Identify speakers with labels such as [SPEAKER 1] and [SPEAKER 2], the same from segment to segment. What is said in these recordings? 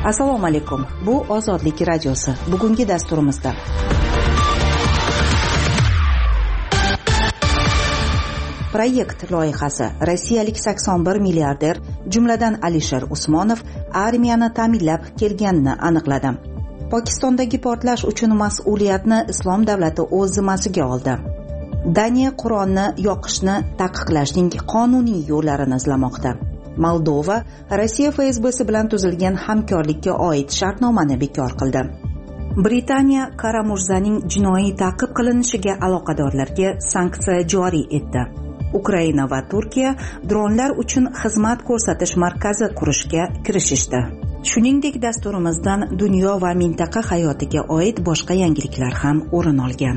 [SPEAKER 1] Assalomu alaykum. Bu Ozodlik radiosi. Bugungi dasturimizda Proyekt loyihasi. Rossiyalik 81 milliarder, jumladan Alisher Usmonov armiyani ta'minlab kelganini aniqladi. Pokistondagi portlash uchun mas'uliyatni Islom davlati o'z zimmasiga oldi. Daniya Qur'onni yoqishni taqiqlashning qonuniy yo'llarini izlamoqda. Moldova Rossiya FSBsi bilan tuzilgan hamkorlikka oid shartnomani bekor qildi. Britaniya Karamurzaning jinoiy ta'qib qilinishiga aloqadorlarga sanksiya joriy etdi. Ukraina va Turkiya dronlar uchun xizmat ko'rsatish markazi qurishga kirishishdi. Shuningdek, dasturimizdan dunyo va mintaqa hayotiga oid boshqa yangiliklar ham o'rin olgan.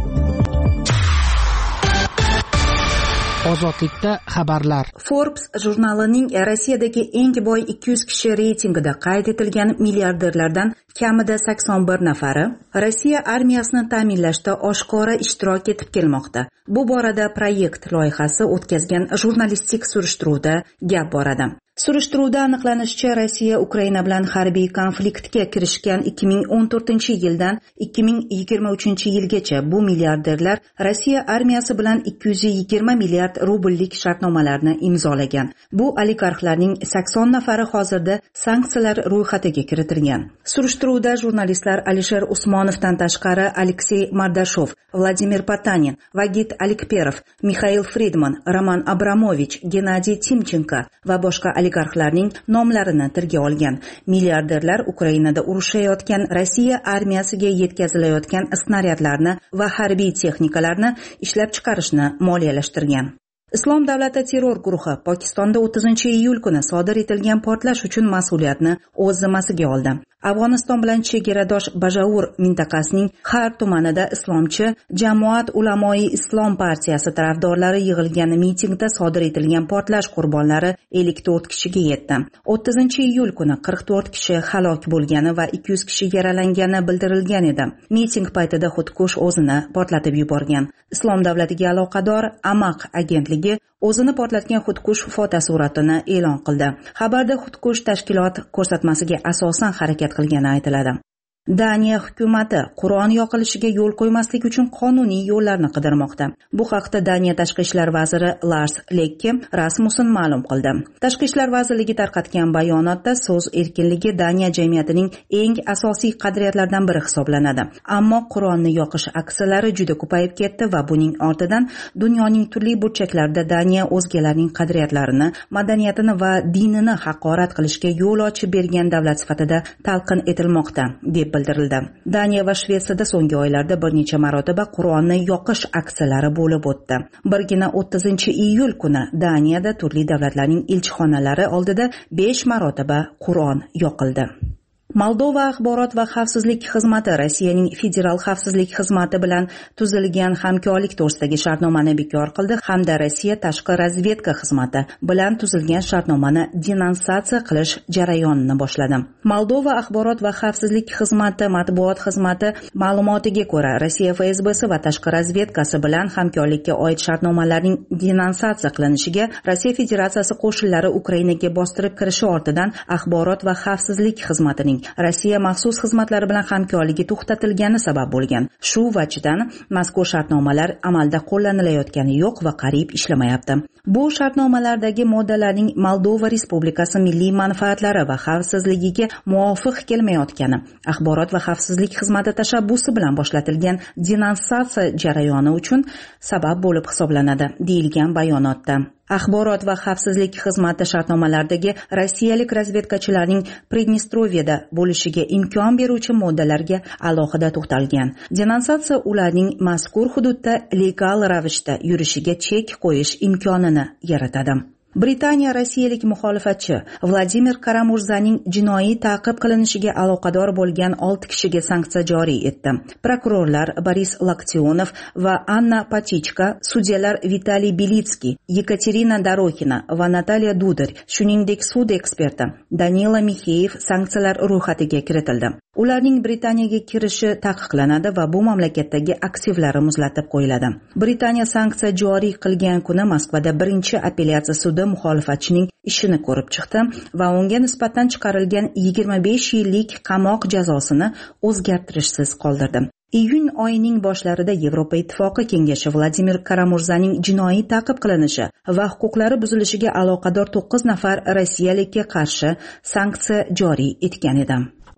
[SPEAKER 2] Ozodlikda xabarlar.
[SPEAKER 1] Forbes jurnalining Rossiyadagi eng boy 200 kishi reytingida qayd etilgan milliarderlardan kamida 81 nafari Rossiya armiyasini ta'minlashda oshkora ishtirok etib kelmoqda. Bu borada Proyekt loyihasi o'tkazgan jurnalistik surishtiruvda gap boradi. Surishtiruvda aniqlanishicha, Rossiya Ukraina bilan harbiy konfliktga kirishgan 2014-yildan 2023-yilgacha bu milliarderlar Rossiya armiyasi bilan 220 milliard rubllik shartnomalarni imzolagan. Bu oligarxlarning 80 nafari hozirda sanksiyalar ro'yxatiga kiritilgan. Surishtiruvda jurnalistlar Alisher Usmonovdan tashqari Aleksey Mardashov, Vladimir Potanin, Vagit Alikperov, Mikhail Friedman, Roman Abramovich, Gennadiy Timchenko va boshqa oligarxlarning nomlarini tilga olgan. Milliarderlar Ukrainada urushayotgan Rossiya armiyasiga yetkazilayotgan snaryadlarni va harbiy texnikalarni ishlab chiqarishni moliyalashtirgan. Islom davlati terror guruhi Pokistonda 30-iyul kuni sodir etilgan portlash uchun mas'uliyatni o'z zimmasiga oldi. Afg'oniston bilan chegaradosh Bajaur mintaqasining Har tumanida islomchi Jamoat Ulamoi Islom partiyasi tarafdorlari yig'ilgan mitingda sodir etilgan portlash qurbonlari 54 kishiga yetdi. 30-iyul kuni 44 kishi halok bo'lgani va 200 kishi yaralangani bildirilgan edi. Miting paytida xudkush o'zini portlatib yuborgan. Islom davlatiga aloqador Amaq agentligi o'zini portlatgan xudkush fotosuratini e'lon qildi. Xabarda xudkush tashkilot ko'rsatmasiga asosan harakat qilgani aytiladi. Daniya hukumati Qur'on yoqilishiga yo'l qo'ymaslik uchun qonuniy yo'llarni qidirmoqda. Bu haqda Daniya tashqi ishlar vaziri Lars Løkke Rasmussen ma'lum qildi. Tashqi ishlar vazirligi tarqatgan bayonotda so'z erkinligi Daniya jamiyatining eng asosiy qadriyatlaridan biri hisoblanadi. Ammo Qur'onni yoqish aksiyalari juda ko'payib ketdi va buning ortidan dunyoning turli burchaklarida Daniya o'zgalarning qadriyatlarini, madaniyatini va dinini haqorat qilishga yo'l ochib bergan davlat sifatida talqin etilmoqda deb bildirildi. Daniya va Shvetsiyada so'nggi oylarda bir necha marotaba Qur'onni yoqish aksiyalari bo'lib o'tdi. Birgina 30-iyul kuni Daniyada turli davlatlarning elchixonalari oldida 5 marotaba Qur'on yoqildi. Moldova axborot va xavfsizlik xizmati Rossiyaning federal xavfsizlik xizmati bilan tuzilgan hamkorlik to'g'risidagi shartnomani bekor qildi hamda Rossiya tashqi razvedka xizmati bilan tuzilgan shartnomani denonsatsiya qilish jarayonini boshladi. Moldova axborot va xavfsizlik xizmati matbuot xizmati ma'lumotiga ko'ra, Rossiya FSBsi va tashqi razvedkasi bilan hamkorlikka oid shartnomalarning denonsatsiya qilinishiga Rossiya Federatsiyasi qo'shinlari Ukrainaga bostirib kirishi ortidan axborot va xavfsizlik xizmatining Rossiya maxsus xizmatlari bilan hamkorligi to'xtatilgani sabab bo'lgan. Shu vajdan mazkur shartnomalar amalda qo'llanilayotgani yo'q va qariyb ishlamayapti. Bu shartnomalardagi moddalarning Moldova Respublikasi milliy manfaatlari va xavfsizligiga muvofiq kelmayotgani, axborot va xavfsizlik xizmati tashabbusi bilan boshlatilgan denonsatsiya jarayoni uchun sabab bo'lib hisoblanadi, deyilgan bayonotda. Axborot va xavfsizlik xizmati shartnomalardagi rossiyalik razvedkachilarning Pridnestroviyada bo'lishiga imkon beruvchi moddalarga alohida to'xtalgan. Denonsatsiya ularning mazkur hududda legal ravishda yurishiga chek qo'yish imkonini yaratadi. Britaniya rossiyalik muxolifatchi Vladimir Karamurzaning jinoiy ta'qib qilinishiga aloqador bo'lgan 6 kishiga sanksiya joriy etdi. Prokurorlar Boris Loktionov va Anna Patichka, sudyalar Vitaliy Belitskiy, Yekaterina Dorokina va Nataliya Dudir, shuningdek sud eksperti Danila Mikheyev sanksiyalar ro'yxatiga kiritildi. Ularning Britaniyaga kirishi taqiqlanadi va bu mamlakatdagi aktivlari muzlatib qo'yiladi. Britaniya sanksiya joriy qilgan kuni Moskvada birinchi apellyatsiya sudi muxolifatchining ishini ko'rib chiqdi va unga nisbatan chiqarilgan 25 yillik qamoq jazosini o'zgartirishsiz qoldirdi. Iyun oyining boshlarida Yevropa Ittifoqi Kengashi Vladimir Karamurzaning jinoiy ta'qib qilinishi va huquqlari buzilishiga aloqador 9 nafar rossiyalikka qarshi sanksiya joriy etgan edi.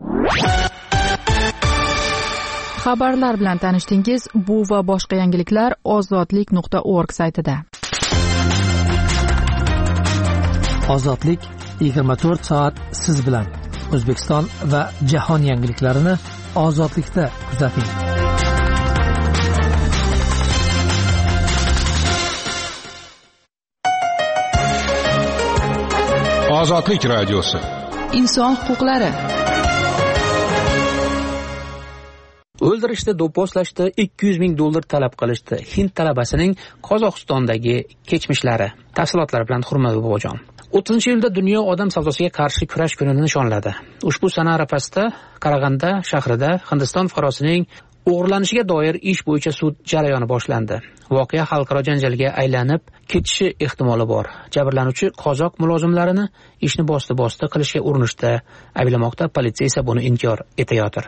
[SPEAKER 2] Xabarlar bilan tanishdingiz. Bu va boshqa yangiliklar ozodlik.org saytida.
[SPEAKER 3] Ozodlik 24 soat siz bilan. O'zbekiston va jahon yangiliklarini Ozodlikda kuzating.
[SPEAKER 4] Ozodlik radiosi.
[SPEAKER 2] Inson huquqlari.
[SPEAKER 5] O'ldirishda, do'pposlashda $200,000 talab qilishdi. Hind talabasining Qozog'istondagi kechmishlari. Tafsilotlar bilan hurmatli bobojon. 30-yilda dunyo odam savdosiga qarshi kurash kunini nishonladi. Ushbu sana arafasida Qarag'anda shahrida Hindiston fuqarosining o'g'irlanishiga doir ish bo'yicha sud jarayoni boshlandi. Voqea xalqaro janjalga aylanib ketishi ehtimoli bor. Jabrlanuvchi qozoq mulozimlarini ishni bosti qilishga urinishda ayblamoqda, politsiya esa buni inkor etayotir.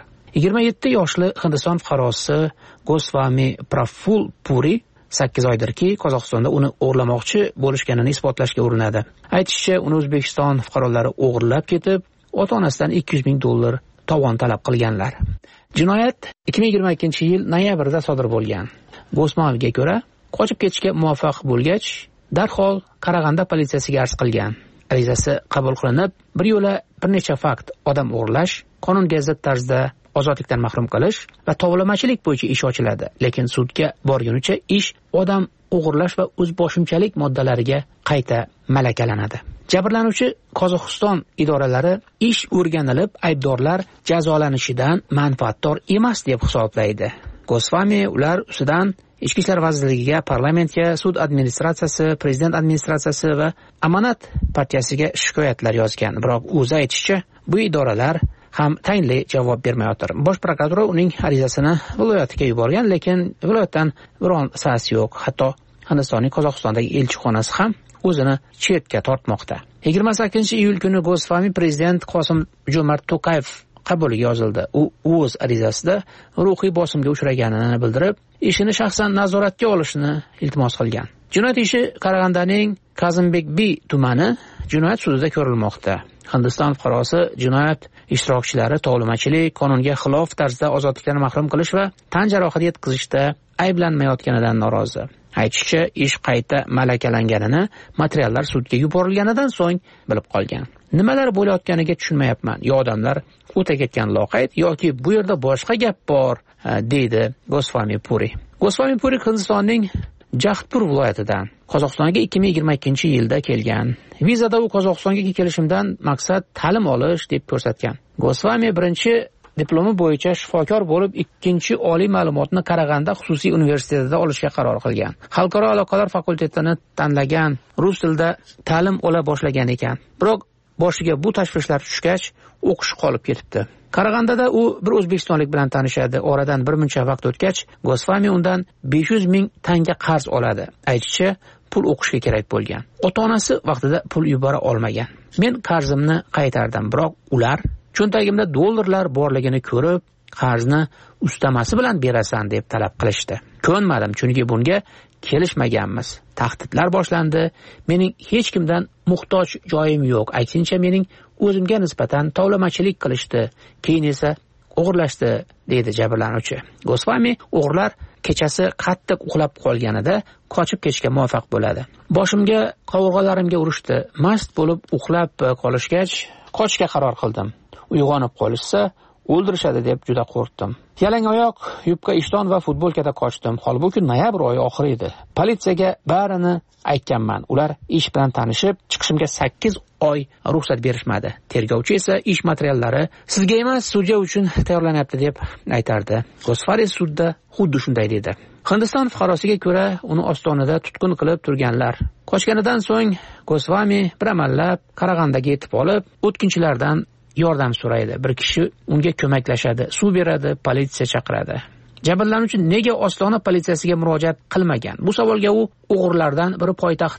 [SPEAKER 5] 27 yoshli Hindiston fuqarosi Goswami Praful Puri 8 oydirki, Qozog'istonda uni o'g'irlamoqchi bo'lishganini isbotlashga urinadi. Aytishicha, uni O'zbekiston fuqarolari o'g'irlab ketib, ota-onasidan $200,000 tovon talab qilganlar. Jinoyat 2022-yil noyabrda sodir bo'lgan. Goswamiga ko'ra, qochib ketishga muvaffaq bo'lgach, darhol Qarag'anda politsiyasiga arz qilgan. Arizasi qabul qilinib, bir yo'la bir necha fakt odam o'g'irlash, qonunga zid tarzda ozodlikdan mahrum qilish va tovlamachilik bo'yicha ish ochiladi. Lekin sudga borgunicha ish odam o'g'irlash va o'zboshimchalik moddalariga qayta malakalanadi. Jabrlanuvchi Qozog'iston idoralari ish o'rganilib, aybdorlar jazolanishidan manfaatdor emas deb hisoblaydi. Goswami ular ustidan Ichki ishlar vazirligiga, parlamentga, sud administratsiyasi, prezident administratsiyasi va Amonat partiyasiga shikoyatlar yozgan. Biroq o'zi aytishicha, bu idoralar ham tayinli javob bermayotir. Bosh prokuratura uning arizasini viloyatiga yuborgan, lekin viloyatdan biron sas yo'q. Hatto Hindistonning Qozog'istondagi elchixonasi ham o'zini chetga tortmoqda. 28-iyul kuni Goswami prezident Qosim-Jo'mart To'qayev qabuliga yozildi. U o'z arizasida ruhiy bosimga uchraganini bildirib, ishini shaxsan nazoratga olishni iltimos qilgan. Jinoyat ishi Qarag'andaning Kazimbekbi tumani jinoyat sudida ko'rilmoqda. Hindiston fuqarosi jinoyat ishtirokchilari tovlamachilik, qonunga xilof tarzda ozodlikdan mahrum qilish va tan jarohati yetkazishda ayblanmayotganidan norozi. Aytishicha, ish qayta malakalanganini materiallar sudga yuborilganidan so'ng bilib qolgan. Nimalar bo'layotganiga tushunmayapman. Yo odamlar o'ta ketgan loqayd yoki bu yerda boshqa gap bor, deydi Goswami Puri. Goswami Puri Hindistonning Jahdpur viloyatidan Qozog'istonga 2022-yilda kelgan. Vizada u Qozog'istonga kelishimdan maqsad ta'lim olish deb ko'rsatgan. Goswami birinchi diplomi bo'yicha shifokor bo'lib, ikkinchi oliy ma'lumotni Qarag'anda xususiy universitetida olishga qaror qilgan. Xalqaro aloqalar fakultetini tanlagan, rus tilida ta'lim ola boshlagan ekan. Biroq boshiga bu tashvishlar tushgach, o'qish qolib ketibdi. Qarag'andada u bir o'zbekistonlik bilan tanishadi. Oradan bir muncha vaqt o'tgach, Goswami undan 500,000 tanga qarz oladi. Aytishicha, pul o'qishga kerak bo'lgan. Ota-onasi vaqtida pul yubora olmagan. Men qarzimni qaytardim, biroq ular cho'ntagimda dollarlar borligini ko'rib, qarzni ustamasi bilan berasan deb talab qilishdi. Ko'nmadim, chunki bunga kelishmaganmiz. Tahdidlar boshlandi. Mening hech kimdan muhtoj joyim yo'q. Aytingcha, mening o'zimga nisbatan tovlamachilik qilishdi. Keyin esa o'g'irlashdi, deydi jabrlanuvchi. Goswami o'g'irlar kechasi qattiq uxlab qolganida qochib ketishga muvaffaq bo'ladi. Boshimga, qovurg'alarimga urishdi. Mast bo'lib uxlab qolishgach, qochishga qaror qildim. Uyg'onib qolishsa, o'ldirishadi deb juda qo'rqdim. Yalang oyoq, yubka ishton va futbolkada qochdim. Holbuki noyabr oyi oxiri edi. Politsiyaga barini aytganman. Ular ish bilan tanishib, chiqishimga 8 oy ruxsat berishmadi. Tergovchi esa ish materiallari sizga emas, sudya uchun tayyorlanyapti deb aytardi. Goswami sudda xuddi shunday dedi. Hindiston fuqarosiga ko'ra, uni ostonada tutqun qilib turganlar. Qochganidan so'ng Goswami bir amallab Qarag'andaga yetib olib, o'tkinchilardan yordam so'raydi. Bir kishi unga ko'maklashadi, suv beradi, politsiya chaqiradi. Jabrlanuvchi nega Ostona politsiyasiga murojaat qilmagan? Bu savolga u o'g'irlardan biri poytaxtda,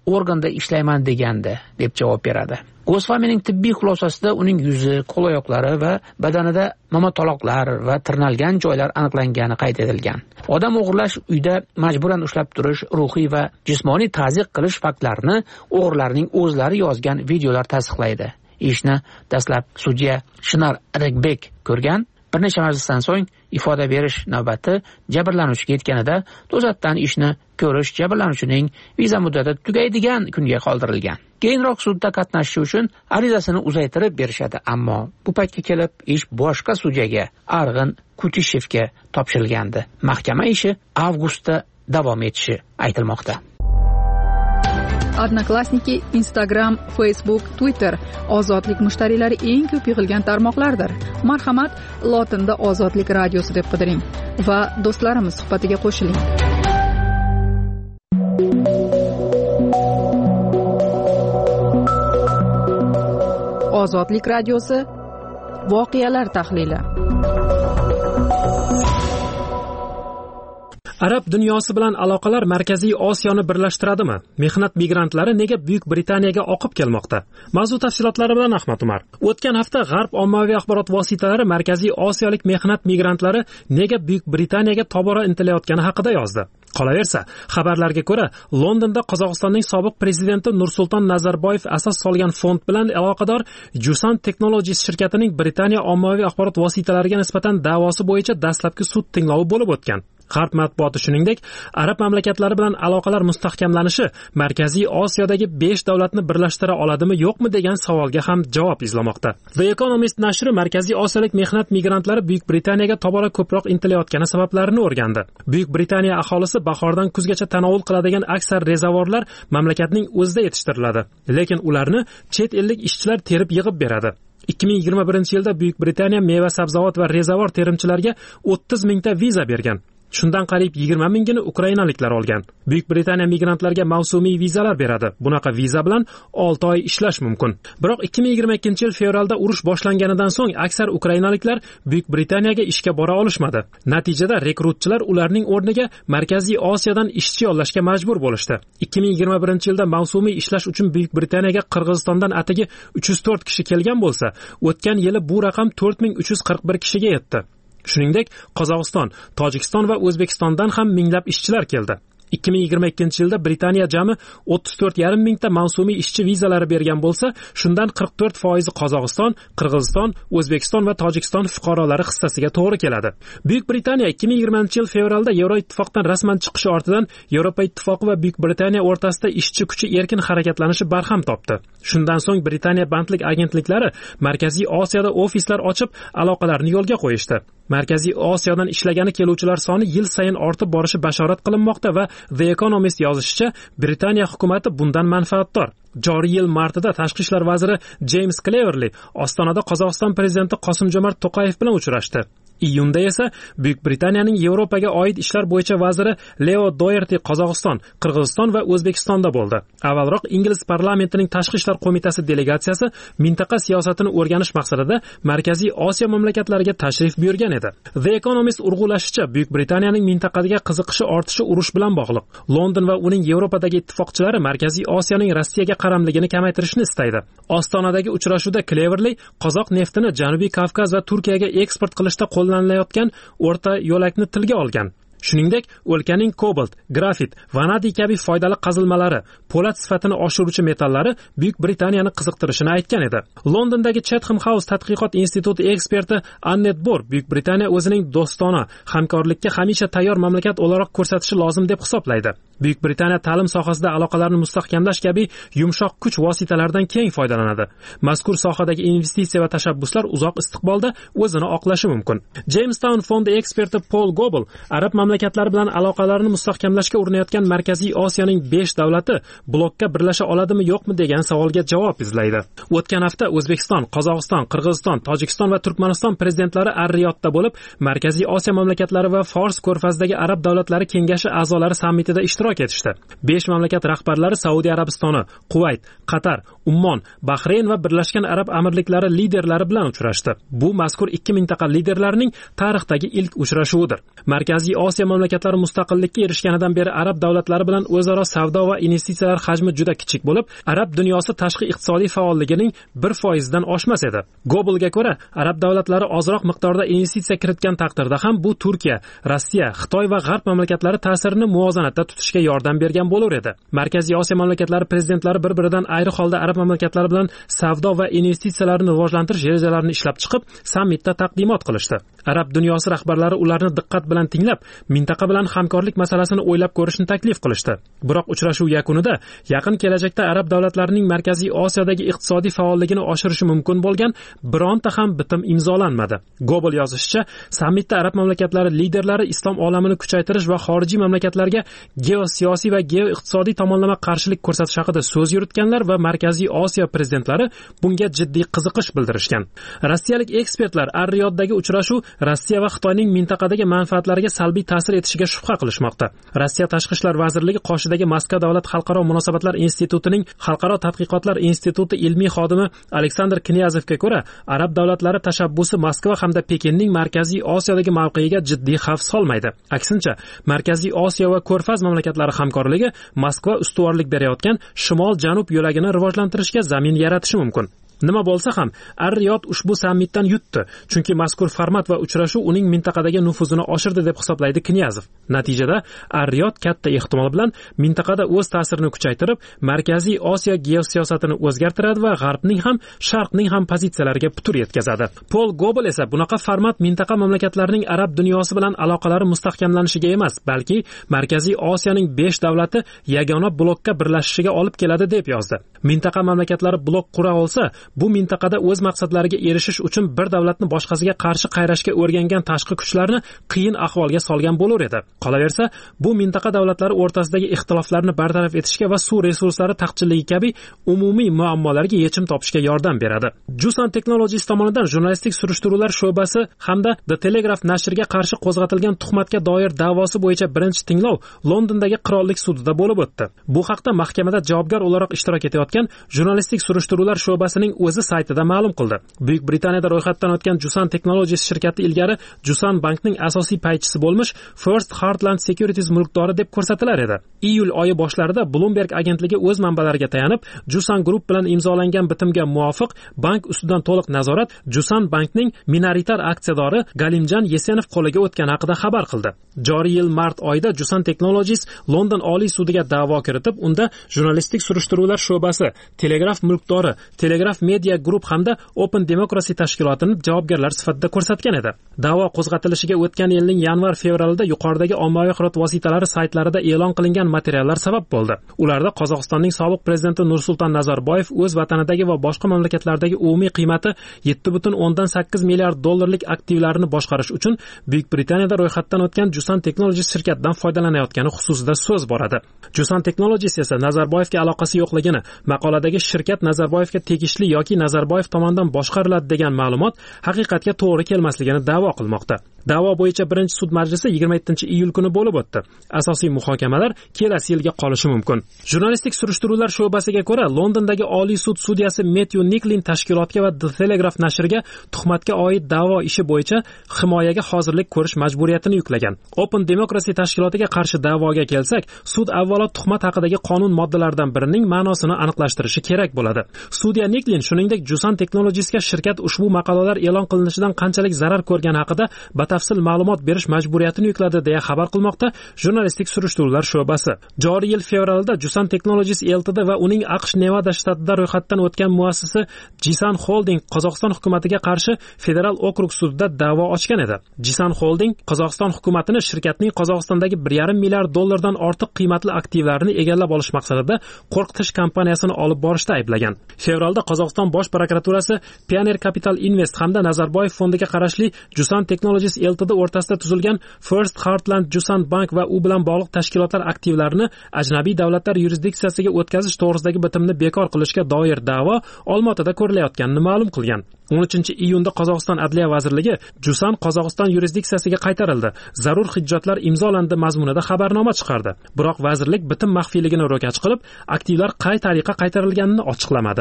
[SPEAKER 5] organda ishlayman degandi, deb javob beradi. Gosvamining tibbiy xulosasida uning yuzi, qo'l-oyoqlari va badanida momotaloqlar va tirnalgan joylar aniqlangani qayd etilgan. Odam o'g'irlash, uyda majburan ushlab turish, ruhiy va jismoniy ta'zyiq qilish faktlarini o'g'rilarning o'zlari yozgan videolar tasdiqlaydi. Ishni dastlab sudya Shinar Regbek ko'rgan. Bir necha majlisdan so'ng ifoda berish navbati jabrlanuvchiga yetganida to'satdan ishni ko'rish jabrlanuvchining viza muddati tugaydigan kunga qoldirilgan. Keyinroq sudda qatnashish uchun arizasini uzaytirib berishadi, ammo bu paytga kelib ish boshqa sudyaga, Arg'in Kutishevga topshirilgandi. Mahkama ishi avgustda davom etishi aytilmoqda.
[SPEAKER 2] Odnoklassniki, Instagram, Facebook, Twitter ozodlik mushtariylari eng ko'p yig'ilgan tarmoqlardir. Marhamat, lotinda Ozodlik radiosi deb qidiring va do'stlarimiz suhbatiga qo'shiling. Ozodlik radiosi voqealar tahlili.
[SPEAKER 6] Arab dunyosi bilan aloqalar Markaziy Osiyoni birlashtiradimi? Mehnat migrantlari nega Buyuk Britaniyaga oqib kelmoqda? Mavzu tafsilotlari bilan Ahmad Umar. O'tgan hafta G'arb ommaviy axborot vositalari Markaziy Osiyolik mehnat migrantlari nega Buyuk Britaniyaga tobora intilayotgani haqida yozdi. Qolaversa, xabarlarga ko'ra, Londonda Qozog'istonning sobiq prezidenti Nursulton Nazarboyev asos solgan fond bilan aloqador Jusan Technologies shirkatining Britaniya ommaviy axborot vositalariga nisbatan da'vosi bo'yicha dastlabki sud tinglovi bo'lib o'tgan. G'arb matbuoti shuningdek, arab mamlakatlari bilan aloqalar mustahkamlanishi Markaziy Osiyodagi 5 davlatni birlashtira oladimi yo'qmi degan savolga ham javob izlamoqda. The Economist nashri Markaziy Osiyolik mehnat migrantlari Buyuk Britaniyaga tobora ko'proq intilayotgani sabablarini o'rgandi. Buyuk Britaniya aholisi bahordan kuzgacha tanovul qiladigan aksar rezavorlar mamlakatning o'zida yetishtiriladi, lekin ularni chet ellik ishchilar terib yig'ib beradi. 2021-yilda Buyuk Britaniya meva-sabzavot va rezavor terimchilariga 30 mingta viza bergan. Shundan qariyb 20 mingini ukrainaliklar olgan. Buyuk Britaniya migrantlarga mavsumiy vizalar beradi. Bunaqa viza bilan 6 oy ishlash mumkin. Biroq 2022-yil fevralda urush boshlanganidan so'ng aksar ukrainaliklar Buyuk Britaniyaga ishga bora olishmadi. Natijada rekrutchilar ularning o'rniga Markaziy Osiyodan ishchi yollashga majbur bo'lishdi. 2021-yilda mavsumiy ishlash uchun Buyuk Britaniyaga Qirg'izistondan atigi 304 kishi kelgan bo'lsa, o'tgan yili bu raqam 4341 kishiga yetdi. Shuningdek, Qozog'iston, Tojikiston va O'zbekistondan ham minglab ishchilar keldi. 2022-yilda Britaniya jami 34,5 mingta mavsumiy ishchi vizalari bergan bo'lsa, shundan 44% Qozog'iston, Qirg'iziston, O'zbekiston va Tojikiston fuqarolari hissasiga to'g'ri keladi. Buyuk Britaniya 2020-yil fevralda Yevroittifoqdan rasman chiqishi ortidan Yevropa Ittifoqi va Buyuk Britaniya o'rtasida ishchi kuchi erkin harakatlanishi barham topdi. Shundan so'ng Britaniya bandlik agentliklari Markaziy Osiyoda ofislar ochib, aloqalarni yo'lga qo'yishdi. Markaziy Osiyodan ishlagani keluvchilar soni yil sayin ortib borishi bashorat qilinmoqda va The Economist yozishicha, Britaniya hukumatı bundan manfaatdor. Joriy yil martida tashqi ishlar vaziri James Cleverly Ostonada Qozog'iston prezidenti Qosim-Jomart To'qayev bilan uchrashdi. Iyunda esa Buyuk Britaniyaning Yevropaga oid ishlar bo'yicha vaziri Leo Doherty Qozog'iston, Qirg'iziston va O'zbekistonda bo'ldi. Avvalroq Ingliz parlamentining tashqi ishlar qo'mitasi delegatsiyasi mintaqa siyosatini o'rganish maqsadida Markaziy Osiyo mamlakatlariga tashrif buyurgan edi. The Economist urg'ulashicha, Buyuk Britaniyaning mintaqaga qiziqishi ortishi urush bilan bog'liq. London va uning Yevropadagi ittifoqchilari Markaziy Osiyoning Rossiyaga qaramligini kamaytirishni istaydi. Ostonadagi uchrashuvda Cleverly qozoq neftini Janubiy Kavkaz va Turkiyaga eksport qilishda qo'llanilayotgan o'rta yo'lakni tilga olgan. Shuningdek, o'lkaning kobalt, grafit, vanadiy kabi foydali qazilmalari, po'lat sifatini oshiruvchi metallari Buyuk Britaniyani qiziqtirishini aytgan edi. Londondagi Chatham House tadqiqot instituti eksperti Annette Bor Buyuk Britaniya o'zining do'stona, hamkorlikka hamisha tayyor mamlakat o'laroq ko'rsatishi lozim deb hisoblaydi. Buyuk Britaniya ta'lim sohasida aloqalarni mustahkamlash kabi yumshoq kuch vositalaridan keng foydalanadi. Mazkur sohadagi investitsiya va tashabbuslar uzoq istiqbolda o'zini oqlashi mumkin. Jamestown fondi eksperti Paul Goble arab mamlakatlari bilan aloqalarni mustahkamlashga urinayotgan Markaziy Osiyoning 5 davlati blokka birlasha oladimi yo'qmi degan savolga javob izlaydi. O'tgan hafta O'zbekiston, Qozog'iston, Qirg'iziston, Tojikiston va Turkmaniston prezidentlari Ar-Riyodda bo'lib, Markaziy Osiyo mamlakatlari va Fors ko'rfazidagi arab davlatlari kengashi a'zolari sammitida ishtirok ishtirok etishdi. 5 mamlakat rahbarlari Saudiya Arabistoni, Kuvayt, Qatar, Ummon, Bahrayn va Birlashgan Arab Amirliklari liderlari bilan uchrashdi. Bu mazkur ikki mintaqa liderlarining tarixdagi ilk uchrashuvidir. Markaziy Osiyo mamlakatlari mustaqillikka erishganidan beri arab davlatlari bilan o'zaro savdo va investitsiyalar hajmi juda kichik bo'lib, arab dunyosi tashqi iqtisodiy faolligining 1% dan oshmas edi. Globalga ko'ra, arab davlatlari ozroq miqdorda investitsiya kiritgan taqdirda ham bu Turkiya, Rossiya, Xitoy va G'arb mamlakatlari ta'sirini muvozanatda tutishga yordam bergan bo'lar edi. Markaziy Osiyo mamlakatlari prezidentlari bir-biridan ayri holda arab mamlakatlari bilan savdo va investitsiyalarni rivojlantirish rejalarini ishlab chiqib, sammitda taqdimot qilishdi. Arab dunyosi rahbarlari ularni diqqat bilan tinglab, mintaqa bilan hamkorlik masalasini o'ylab ko'rishni taklif qilishdi. Biroq uchrashuv yakunida yaqin kelajakda arab davlatlarining Markaziy Osiyodagi iqtisodiy faolligini oshirishi mumkin bo'lgan bironta ham bitim imzolanmadi. Global yozishicha, sammitda arab mamlakatlari liderlari islom olamini kuchaytirish va xorijiy mamlakatlarga geosiyosiy va geoiqtisodiy tomonlama qarshilik ko'rsatish haqida so'z yuritganlar va Markaziy Osiyo prezidentlari bunga jiddiy qiziqish bildirishgan. Rossiyalik ekspertlar Ar-Riyoddagi uchrashuv Rossiya va Xitoyning mintaqadagi manfaatlariga salbiy ta'sir etishiga shubha qilishmoqda. Rossiya Tashqi ishlar vazirligi qoshidagi Moskva davlat xalqaro munosabatlar institutining Xalqaro tadqiqotlar instituti ilmiy xodimi Aleksandr Knyazevga ko'ra, arab davlatlari tashabbusi Moskva hamda Pekinning Markaziy Osiyodagi mavqeiga jiddiy xavf solmaydi. Aksincha, Markaziy Osiyo va Ko'rfaz mamlakatlari hamkorligi Moskva ustuvorlik berayotgan shimol-janub yo'lagini rivojlantirishga zamin yaratishi mumkin. Nima bo'lsa ham, Ar-Riyod ushbu sammitdan yutdi, chunki mazkur format va uchrashuv uning mintaqadagi nufuzini oshirdi deb hisoblaydi Knyazov. Natijada Ar-Riyod katta ehtimol bilan mintaqada o'z ta'sirini kuchaytirib, Markaziy Osiyo geosiyosatini o'zgartiradi va G'arbning ham, Sharqning ham pozitsiyalariga putur yetkazadi. Paul Gobel esa bunaqa format mintaqa mamlakatlarining arab dunyosi bilan aloqalari mustahkamlanishiga emas, balki Markaziy Osiyoning 5 davlati yagona blokka birlashishiga olib keladi deb yozdi. Mintaqa mamlakatlari blok qura olsa, bu mintaqada o'z maqsadlariga erishish uchun bir davlatni boshqasiga qarshi qayrashga o'rgangan tashqi kuchlarni qiyin ahvolga solgan bo'lar edi. Qolaversa, bu mintaqa davlatlari o'rtasidagi ixtiloflarni bartaraf etishga va suv resurslari taqchilligi kabi umumiy muammolarga yechim topishga yordam beradi. Jusan Technologies tomonidan jurnalistik surishtiruvlar sho'basi hamda The Telegraph nashriga qarshi qo'zg'atilgan tuhmatga doir da'vosi bo'yicha birinchi tinglov Londondagi qirollik sudida bo'lib o'tdi. Bu haqda mahkamada javobgar o'laroq ishtirok etayotgan jurnalistik surishtiruvlar sho'basining o'zi saytida ma'lum qildi. Buyuk Britaniyada ro'yxatdan o'tgan Jusan Technologies shirkati ilgari Jusan bankning asosiy paychisi bo'lmish First Heartland Securities mulkdori deb ko'rsatilar edi. Iyul oyi boshlarida Bloomberg agentligi o'z manbalariga tayanib, Jusan Group bilan imzolangan bitimga muvofiq bank ustidan to'liq nazorat Jusan bankning minoritar aksiyadori Galimjan Yesenov qo'liga o'tgani haqida xabar qildi. Joriy yil mart oyida Jusan Technologies London oliy sudiga da'vo kiritib, unda jurnalistik surishtiruvlar sho'basi, Telegraph mulkdori, Telegraph Media Group hamda Open Democracy tashkilotini javobgarlar sifatida ko'rsatgan edi. Da'vo qo'zg'atilishiga o'tgan yilning yanvar-fevralida yuqoridagi ommaviy axborot vositalari saytlarida e'lon qilingan materiallar sabab bo'ldi. Ularda Qozog'istonning sobiq prezidenti Nursulton Nazarboyev o'z vatanidagi va boshqa mamlakatlardagi umumiy qiymati 7.8 milliard dollarlik aktivlarini boshqarish uchun Buyuk Britaniyada ro'yxatdan o'tgan Jusan Technologies shirkatidan foydalanayotgani xususida so'z boradi. Jusan Technologies esa Nazarboyevga aloqasi yo'qligini, maqoladagi shirkat Nazarboyevga tegishli yoki Nazarboyev tomonidan boshqariladi degan ma'lumot haqiqatga to'g'ri kelmasligini da'vo qilmoqda. Da'vo bo'yicha birinchi sud majlisi 27-iyul kuni bo'lib o'tdi. Asosiy muhokamalar kelasi yilga qolishi mumkin. Jurnalistik surishtiruvlar sho'basiga ko'ra, Londondagi Oliy sud sudyasi Matthew Nicklin tashkilotga va The Telegraph nashriga tuhmatga oid da'vo ishi bo'yicha himoyaga hozirlik ko'rish majburiyatini yuklagan. Open Democracy tashkilotiga qarshi da'voga kelsak, sud avvalo tuhmat haqidagi qonun moddalaridan birining ma'nosini aniqlashtirishi kerak bo'ladi. Sudya Nicklin shuningdek Jusan Technologiesga shirkat ushbu maqolalar e'lon qilinishidan qanchalik zarar ko'rgani haqida batafsil ma'lumot berish majburiyatini yukladi deya xabar qilmoqda jurnalistik surishtiruvlar sho'basi. Joriy yil fevralda Jusan Technologies Ltd va uning AQSh Nevada shtatida ro'yxatdan o'tgan muassasa Jisan Holding Qozog'iston hukumatiga qarshi federal okrug sudida da'vo ochgan edi. Jisan Holding Qozog'iston hukumatini shirkatning Qozog'istondagi 1,5 milliard dollardan ortiq qiymatli aktivlarini egallab olish maqsadida qo'rqitish kampaniyasini olib borishda ayblagan. Fevralda Qozog'iston bosh prokuraturasi Pioneer Capital Invest hamda Nazarboyev fondiga qarashli Jusan Technologies Ltd o'rtasida tuzilgan First Heartland Jusan Bank va u bilan bog'liq tashkilotlar aktivlarini ajnabiy davlatlar yurisdiksiyasiga o'tkazish to'g'risidagi bitimni bekor qilishga doir da'vo Olmaotada ko'rilayotganini ma'lum qilgan. 13-iyunda Qozog'iston Adliya vazirligi Jusan Qozog'iston yurisdiksiyasiga qaytarildi. Zarur hujjatlar imzolandi mazmunida xabarnoma chiqardi. Biroq vazirlik bitim maxfiyligini ro'kach qilib, aktivlar qay tariqa qaytarilganini ochiqlamadi.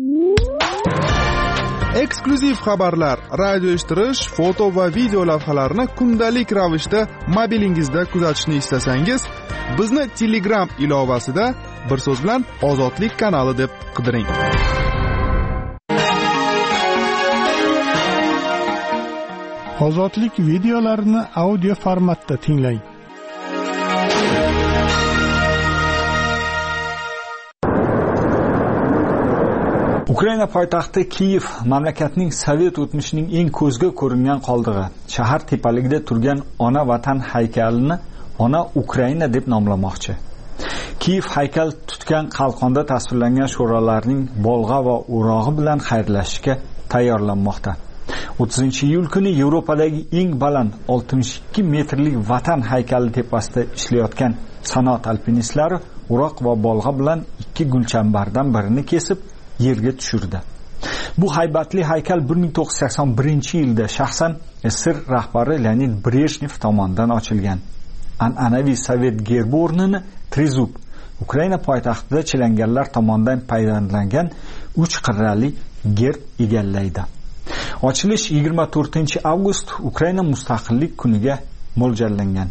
[SPEAKER 7] Eksklyuziv xabarlar, radio eshittirish, foto va video lavhalarni kundalik ravishda mobilingizda kuzatishni istasangiz, bizni Telegram ilovasida bir so'z bilan Ozodlik kanali deb qidiring.
[SPEAKER 8] Ozodlik videolarini audio formatda tinglang.
[SPEAKER 9] Ukraina poytaxti Kiyev mamlakatning Sovet o'tmishining eng ko'zga ko'ringan qoldig'i. Shahar tepaligida turgan ona vatan haykalini Ona Ukraina deb nomlamoqchi. Kiyev haykal tutgan qalqonda tasvirlangan sho'rolarning bolg'a va o'rog'i bilan xayrlashishga tayyorlanmoqda. 30-iyul kuni Yevropadagi eng baland 62 metrlik vatan haykali tepasida ishlayotgan sanoat alpinistlari o'roq va bolg'a bilan ikki gulchambardan birini kesib yerga tushirdi. Bu haybatli haykal 1981-yilda shaxsan SSR rahbari Leonid Brejnev tomonidan ochilgan. An'anaviy Sovet gerbi o'rnini Trezub, Ukraina poytaxtida chilanganlar tomonidan paydalangan 3 qirrali gerb egallaydi. Ochilish 24-avgust Ukraina mustaqillik kuniga mo'ljallangan.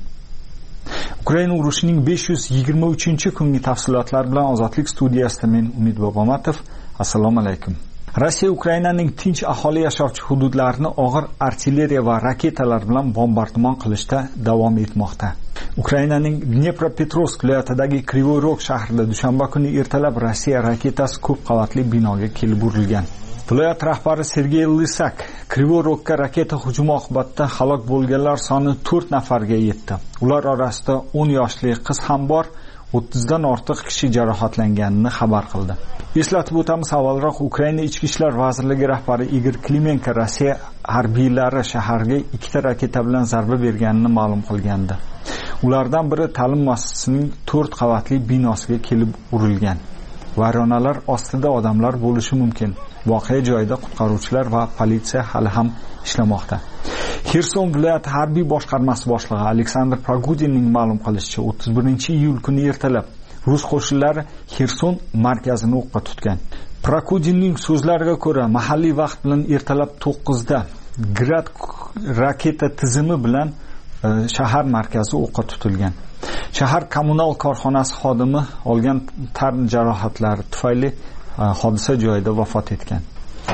[SPEAKER 9] Ukraina urushining 523-kungi tafsilotlari bilan Ozodlik studiyasida men Umid Bobomatov. Assalomu alaykum. Rossiya Ukrainaning tinch aholi yashovchi hududlarini og'ir artilleriya va raketalar bilan bombardimon qilishda davom etmoqda. Ukrainaning Dnepropetrovsk viloyatidagi Krivoy Rog shahrida dushanba kuni ertalab Rossiya raketasi ko'p qavatli binoga kelib urilgan. Viloyat rahbari Sergey Lysak Krivoy Rogga raketa hujumi oqibatida halok bo'lganlar soni 4 nafarga yetdi. Ular orasida 10 yoshli qiz ham bor, 30 dan ortiq kishi jarohatlanganini xabar qildi. Eslatib o'tamiz, avvalroq Ukraina Ichki ishlar vazirligi rahbari Igor Klimenko Rossiya harbiylari shaharga 2 raketa bilan zarba berganini ma'lum qilgandi. Ulardan biri ta'lim muassasasining 4 qavatli binosiga kelib urilgan. Vayronalar ostida odamlar bo'lishi mumkin. Voqea joyida qutqaruvchilar va politsiya hali ham ishlamoqda. Xerson viloyati harbiy boshqarmasi boshlig'i Aleksandr Pragudinning ma'lum qilishicha 31-iyul kuni ertalab rus qo'shinlari Xerson markazini o'qqa tutgan. Pragudinning so'zlariga ko'ra, mahalliy vaqt bilan ertalab 9 da Grad raketa tizimi bilan shahar markazi o'qqa tutilgan. Shahar kommunal korxonasi xodimi olgan tan jarohatlari tufayli hodisa joyida vafot etgan.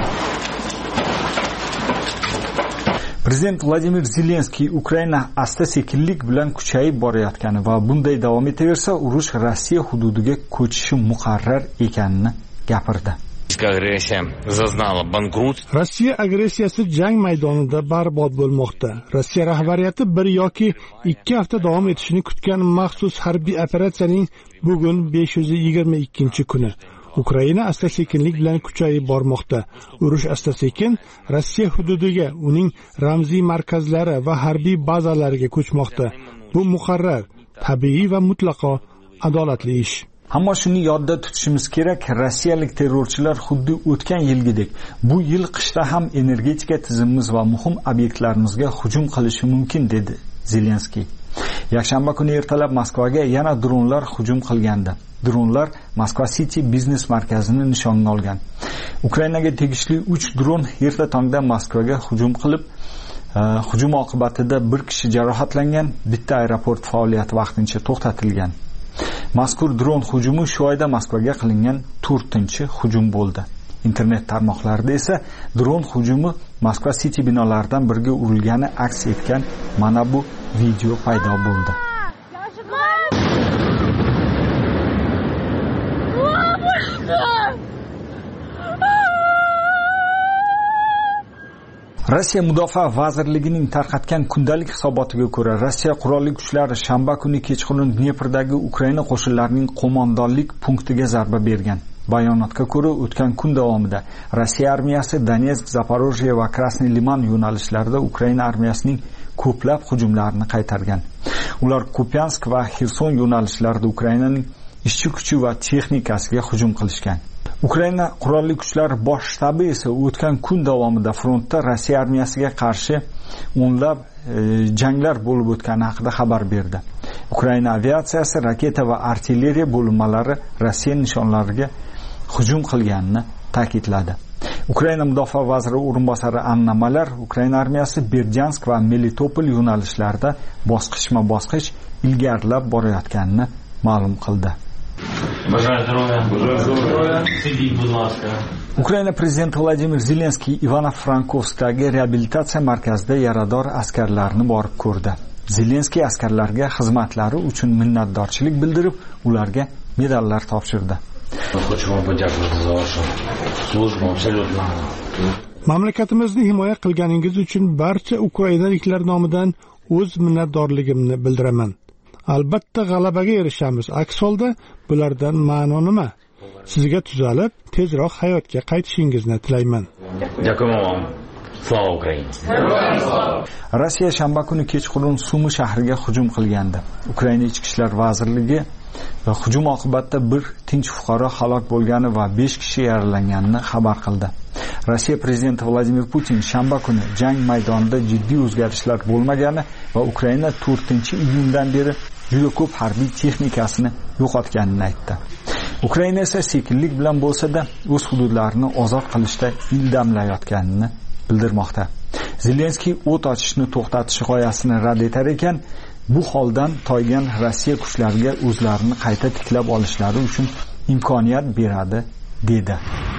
[SPEAKER 9] Prezident Vladimir Zelenskiy Ukraina asta-sekinlik bilan kuchayib borayotgani va bunday davom etaversa, urush Rossiya hududiga ko'chishi muqarrar ekanini gapirdi.
[SPEAKER 8] Rossiya agressiyasi jang maydonida barbod bo'lmoqda. Rossiya rahbariyati 1 yoki 2 hafta davom etishini kutgan maxsus harbiy operatsiyaning bugun 522-kuni. Ukraina asta-sekinlik bilan kuchayib bormoqda. Urush asta-sekin Rossiya hududiga, uning ramziy markazlari va harbiy bazalariga ko'chmoqda. Bu muqarrar, tabiiy va mutlaqo adolatli ish.
[SPEAKER 9] Ammo shuni yodda tutishimiz kerak, rossiyalik terrorchilar xuddi o'tgan yilgidek bu yil qishda ham energetika tizimimiz va muhim obyektlarimizga hujum qilishi mumkin, dedi Zelenskiy. Yakshanba kuni ertalab Moskvaga yana dronlar hujum qilgandi. Dronlar Moskva City biznes markazini nishonga olgan. Ukrainaga tegishli 3 dron erta tongda Moskvaga hujum qilib, hujum oqibatida 1 kishi jarohatlangan, bitta aeroport faoliyati vaqtincha to'xtatilgan. Mazkur dron hujumi shu oyda Moskvaga qilingan 4-hujum bo'ldi. Internet tarmoqlarida esa dron hujumi Moskva City binolaridan biriga urilgani aks etgan mana bu video paydo bo'ldi. Rossiya Mudofaa vazirligining tarqatgan kundalik hisobotiga ko'ra, Rossiya qurolli kuchlari shanba kuni kechqurun Dneprdagi Ukraina qo'shinlarining qo'mondonlik punktiga zarba bergan. Bayonotga ko'ra, o'tgan kun davomida Rossiya armiyasi Donetsk, Zaporojye va Krasnoy Liman yo'nalishlarida Ukraina armiyasining ko'plab hujumlarini qaytargan. Ular Kupyansk va Xerson yo'nalishlarida Ukrainaning ishchi kuchi va texnikasiga hujum qilishgan. Ukraina qurolli kuchlar bosh shtabi esa o'tgan kun davomida frontda Rossiya armiyasiga qarshi o'nlab janglar bo'lib o'tgani haqida xabar berdi. Ukraina aviatsiyasi, raketa va artilleriya bo'linmalari Rossiya nishonlariga hujum qilganini ta'kidladi. Ukraina mudofaa vaziri o'rinbosari Anna Malar Ukraina armiyasi Berdyansk va Melitopol yo'nalishlarida bosqichma-bosqich ilgarilab borayotganini ma'lum qildi. Ukraina prezidenti Vladimir Zelenskiy Ivano-Frankovskdagi reabilitatsiya markazida yarador askarlarni borib ko'rdi. Zelenskiy askarlarga xizmatlari uchun minnatdorchilik bildirib, ularga medallar topshirdi.
[SPEAKER 8] Mamlakatimizni himoya qilganingiz uchun barcha ukrainaliklar nomidan o'z minnatdorligimni bildiraman. Albatta g'alabaga erishamiz. Aks holda bulardan ma'no nima? Sizga tuzalib, tezroq hayotga qaytishingizni tilayman.
[SPEAKER 9] Rossiya shanba kuni kechqurun Sumi shahriga hujum qilgandi. Ukraina ichki ishlar vazirligi hujum oqibatida bir tinch fuqaro halok bo'lgani va 5 kishi yaralanganini xabar qildi. Rossiya prezidenti Vladimir Putin shanba kuni jang maydonida jiddiy o'zgarishlar bo'lmagani va Ukraina 4-iyundan beri juda ko'p harbiy texnikasini yo'qotganini aytdi. Ukraina esa sekinlik bilan bo'lsa-da o'z hududlarini ozod qilishda ildamlayotganini bildirmoqda. Zelenskiy o't ochishni to'xtatish g'oyasini rad etar ekan, bu holdan toygan Rossiya kuchlariga o'zlarini qayta tiklab olishlari uchun imkoniyat beradi, dedi.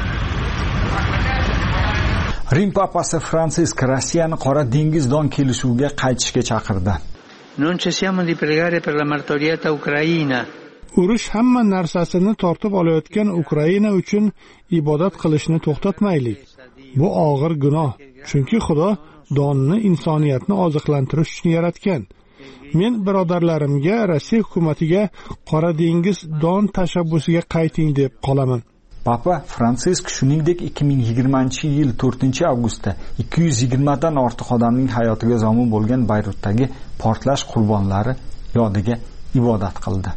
[SPEAKER 9] Rim papasi Fransisk Rossiyani Qora dengiz don kelishuviga qaytishga chaqirdi.
[SPEAKER 10] Non cessiamo di pregare per la martoriata Ucraina.
[SPEAKER 8] Urush hamma narsasini tortib olayotgan Ukraina uchun ibodat qilishni to'xtatmaylik. Bu og'ir gunoh, chunki Xudo donni insoniyatni oziqlantirish uchun yaratgan. Men birodarlarimga, Rossiya hukumatiga Qora dengiz don tashabbusiga qayting deb qolaman.
[SPEAKER 9] Papa Fransisk shuningdek 2020-yil 4-avgustda 220 dan ortiq odamning hayotiga zomin bo'lgan Bayrutdagi portlash qurbonlari yodiga ibodat qildi.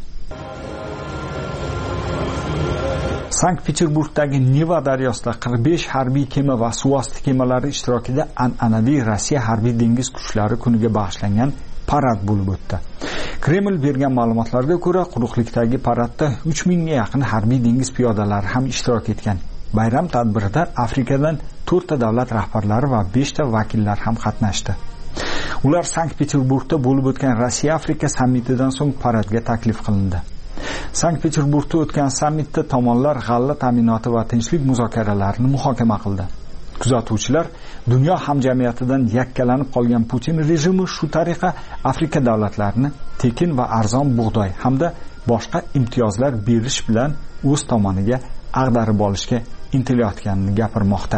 [SPEAKER 9] Sankt-Peterburgdagi Neva daryosida 45 harbiy kema va suvosti kemalari ishtirokida an'anaviy Rossiya harbiy dengiz kuchlari kuniga bag'ishlangan parad bo'lib o'tdi. Kreml bergan ma'lumotlarga ko'ra, quruqlikdagi paradda 3000 ga yaqin harbiy dengiz piyodalari ham ishtirok etgan. Bayram tadbirida Afrikadan 4 ta davlat rahbarlari va 5 ta vakillar ham qatnashdi. Ular Sankt-Peterburgda bo'lib o'tgan Rossiya-Afrika sammitidan so'ng paradga taklif qilindi. Sankt-Peterburgda o'tgan sammitda tomonlar g'alla ta'minoti va tinchlik muzokaralarini muhokama qildi. Kuzatuvchilar dunyo hamjamiyatidan yakkalanib qolgan Putin rejimi shu tariqa Afrika davlatlarini tekin va arzon bug'doy hamda boshqa imtiyozlar berish bilan o'z tomoniga ag'darib olishga intilayotganini gapirmoqda.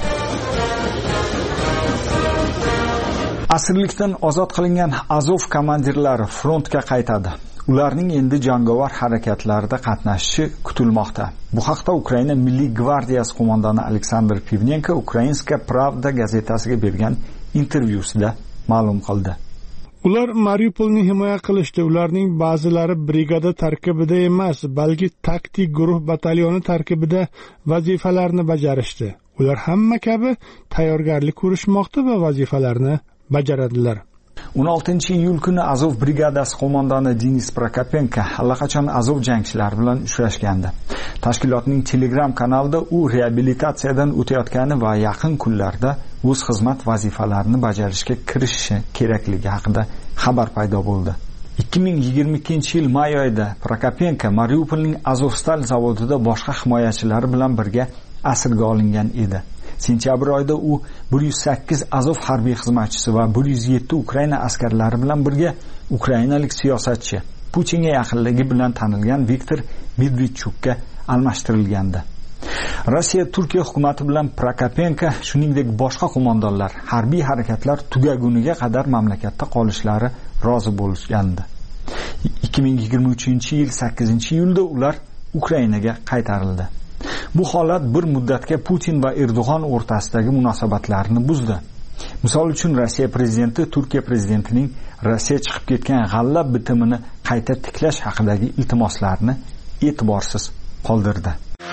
[SPEAKER 9] Asirlikdan ozod qilingan Azov komandirlari frontga qaytadi. Ularning endi jangovar harakatlarda qatnashishi kutilmoqda. Bu haqda Ukraina Milliy gvardiyasi qo'mondoni Aleksandr Pivnenko Ukrainska Pravda gazetasiga bergan intervyusida ma'lum qildi.
[SPEAKER 8] Ular Mariupolni himoya qilishdi. Ularning ba'zilari brigada tarkibida emas, balki taktik guruh batalyoni tarkibida vazifalarni bajarishdi. Ular hamma kabi tayyorgarlik ko'rishmoqda va vazifalarni bajaradilar.
[SPEAKER 9] 16-iyul kuni Azov brigadasi qo'mondoni Denis Prokopenko allaqachon Azov jangchilari bilan uchrashgandi. Tashkilotning Telegram kanalida u reabilitatsiyadan o'tayotgani va yaqin kunlarda o'z xizmat vazifalarini bajarishga kirishishi kerakligi haqida xabar paydo bo'ldi. 2022-yil may oyida Prokopenko Mariupolning Azovstal zavodida boshqa himoyachilari bilan birga asirga olingan edi. Sentyabr oyida u 108 Azov harbiy xizmatchisi va 107 Ukraina askarlari bilan birga ukrainalik siyosatchi, Putinga yaqinligi bilan tanilgan Viktor Medvedchukka almashtirilgandi. Rossiya Turkiya hukumati bilan Prokopenko, shuningdek boshqa qo'mondonlar harbiy harakatlar tugaguniga qadar mamlakatda qolishlari rozi bo'lishgandi. 2023-yil 8-iyulda ular Ukrainaga qaytarildi. Bu holat bir muddatga Putin va Erdo'g'on o'rtasidagi munosabatlarni buzdi. Misol uchun Rossiya prezidenti Turkiya prezidentining Rossiya chiqib ketgan g'alla bitimini qayta tiklash haqidagi iltimoslarini e'tiborsiz qoldirdi.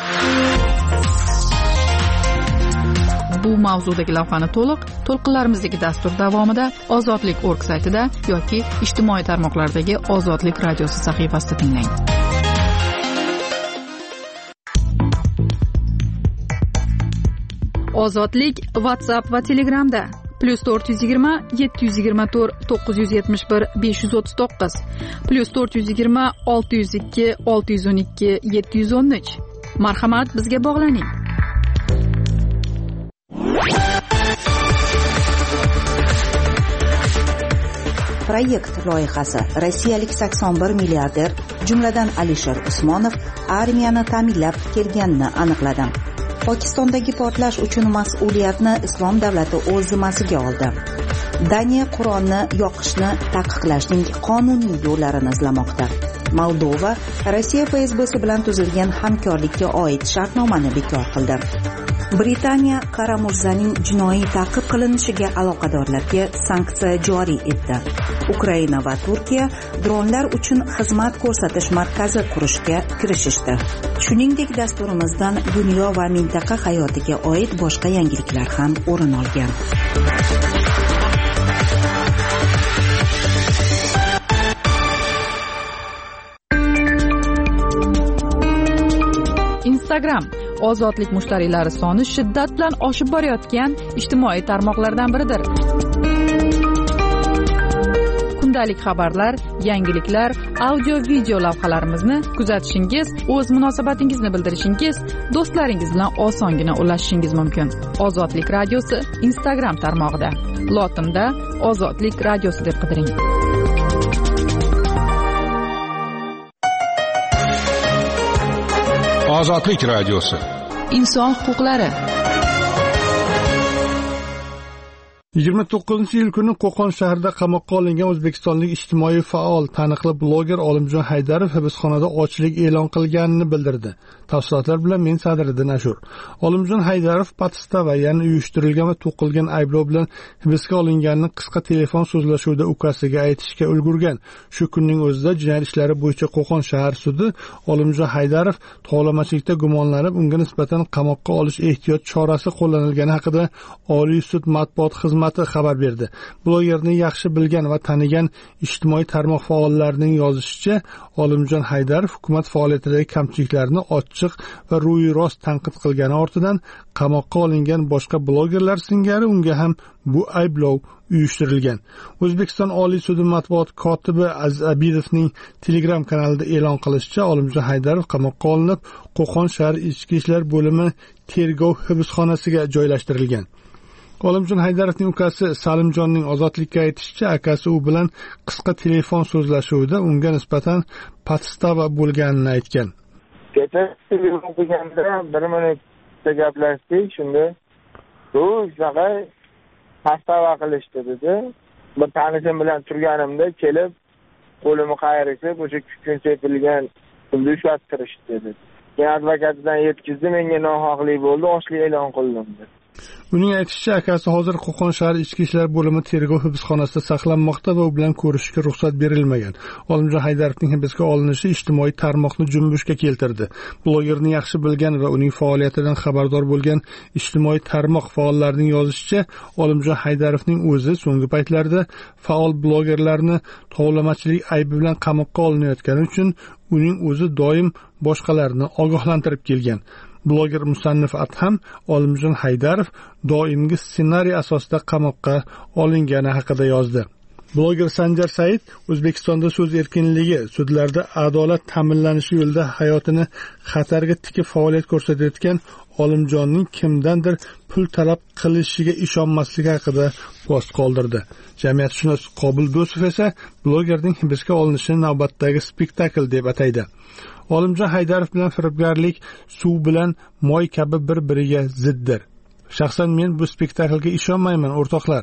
[SPEAKER 2] Bu mavzudagi lavhani to'lqinlarimizdagi dastur davomida ozodlik.org saytida yoki ijtimoiy tarmoqlardagi Ozodlik radiosi sahifasida tinglang. Ozodlik WhatsApp va Telegramda +420 724 971 539 +420 602 612 713. Marhamat, bizga bog'laning.
[SPEAKER 1] Proyekt loyihasi rossiyalik 81 milliarder, jumladan Alisher Usmonov armiyani ta'minlab kelganini aniqladi. Pokistondagi portlash uchun mas'uliyatni Islom davlati o'z zimmasiga oldi. Daniya Qur'onni yoqishni taqiqlashning qonuniy yo'llarini izlamoqda. Moldova Rossiya FSB'si bilan tuzilgan hamkorlikka oid shartnomani bekor qildi. Britaniya Qaramurzaning jinoiy ta'qib qilinishiga aloqadorlarga sanksiya joriy etdi. Ukraina va Turkiya dronlar uchun xizmat ko'rsatish markazi qurishga kirishishdi. Shuningdek, dasturimizdan dunyo va mintaqa hayotiga oid boshqa yangiliklar ham o'rin olgan.
[SPEAKER 2] Instagram ozodlik mushtariylari soni shiddat bilan oshib borayotgan ijtimoiy tarmoqlardan biridir. Kundalik xabarlar, yangiliklar, audio-video lavhalarimizni kuzatishingiz, o'z munosabatingizni bildirishingiz, do'stlaringiz bilan osongina ulashishingiz mumkin. Ozodlik radiosi Instagram tarmog'ida. Lotinda Ozodlik radiosi deb qidiring.
[SPEAKER 4] Ozodlik radiosi.
[SPEAKER 2] Inson huquqlari.
[SPEAKER 8] 29-yil kuni Qo'qon shahrida qamoqqa olingan o'zbekistonlik ijtimoiy faol, taniqli bloger Olimjon Haydarov hibsxonada ochlik e'lon qilganini bildirdi. Tafsilotlar bilan men Sadriddin Ashur. Olimjon Haydarov Patistava, ya'ni uyushtirilgan va to'qilgan ayblov bilan hibsga olinganini qisqa telefon so'zlashuvida ukasiga aytishga ulgurgan. Shu kunning o'zida jinoyat ishlari bo'yicha Qo'qon shahar sudi Olimjon Haydarov tovlamachilikda gumonlanib, unga nisbatan qamoqqa olish ehtiyot chorasi qo'llanilgani haqida Oliy sud matbuot xizmati xabar berdi. Blogerni yaxshi bilgan va tanigan ijtimoiy tarmoq faollarining yozishicha, Olimjon Haydarov hukumat faoliyatidagi kamchiliklarni ochiq va ro'y-rost tanqid qilgani ortidan qamoqqa olingan boshqa blogerlar singari unga ham bu ayblov uyushtirilgan. O'zbekiston Oliy sudi matbuot kotibi Aziz Abidovning Telegram kanalida e'lon qilishicha, Olimjon Haydarov qamoqqa olinib, Qo'qon shahar ichki ishlar bo'limi tergov hibsxonasiga joylashtirilgan. Olimjon Haydarovning ukasi Salimjonning Ozodlikka aytishicha, akasi u bilan qisqa telefon so'zlashuvida unga nisbatan Patistava bo'lganini aytgan.
[SPEAKER 11] Kecha o'qiganda 1 minutda gaplashdik, shunda u shunaqa pastava qilishdi dedi. Bir tanishim bilan turganimda kelib, qo'limni qayirib, o'sha kun sepilgan pulni ushlattirishdi dedi. Keyin advokatidan yetkazdi, menga nohaqlik bo'ldi, ochlik e'lon qildim dedi.
[SPEAKER 8] Uning aytishicha, akasi hozir Qo'qon shahar ichki ishlar bo'limi tergov hibsxonasida saqlanmoqda va u bilan ko'rishishga ruxsat berilmagan. Olimjon Haydarovning hibsga olinishi ijtimoiy tarmoqni junbushga keltirdi. Blogerni yaxshi bilgan va uning faoliyatidan xabardor bo'lgan ijtimoiy tarmoq faollarining yozishicha, Olimjon Haydarovning o'zi so'nggi paytlarda faol blogerlarni tovlamachilik aybi bilan qamoqqa olinayotgani uchun uning o'zi doim boshqalarni ogohlantirib kelgan. Bloger musannif Adham Olimjon Haydarov doimgi ssenariy asosida qamoqqa olingani haqida yozdi. Bloger Sanjar Said O'zbekistonda so'z erkinligi, sudlarda adolat ta'minlanishi yo'lida hayotini xatarga tikib faoliyat ko'rsatayotgan Olimjonning kimdandir pul talab qilishiga ishonmasligi haqida post qoldirdi. Jamiyatshunos Qobil Do'sov esa blogerning hibsga olinishini navbatdagi spektakl deb ataydi. Olimjon Haydarov bilan firibgarlik suv bilan moy kabi bir-biriga ziddir. Shaxsan men bu spektaklga ishonmayman, o'rtoqlar.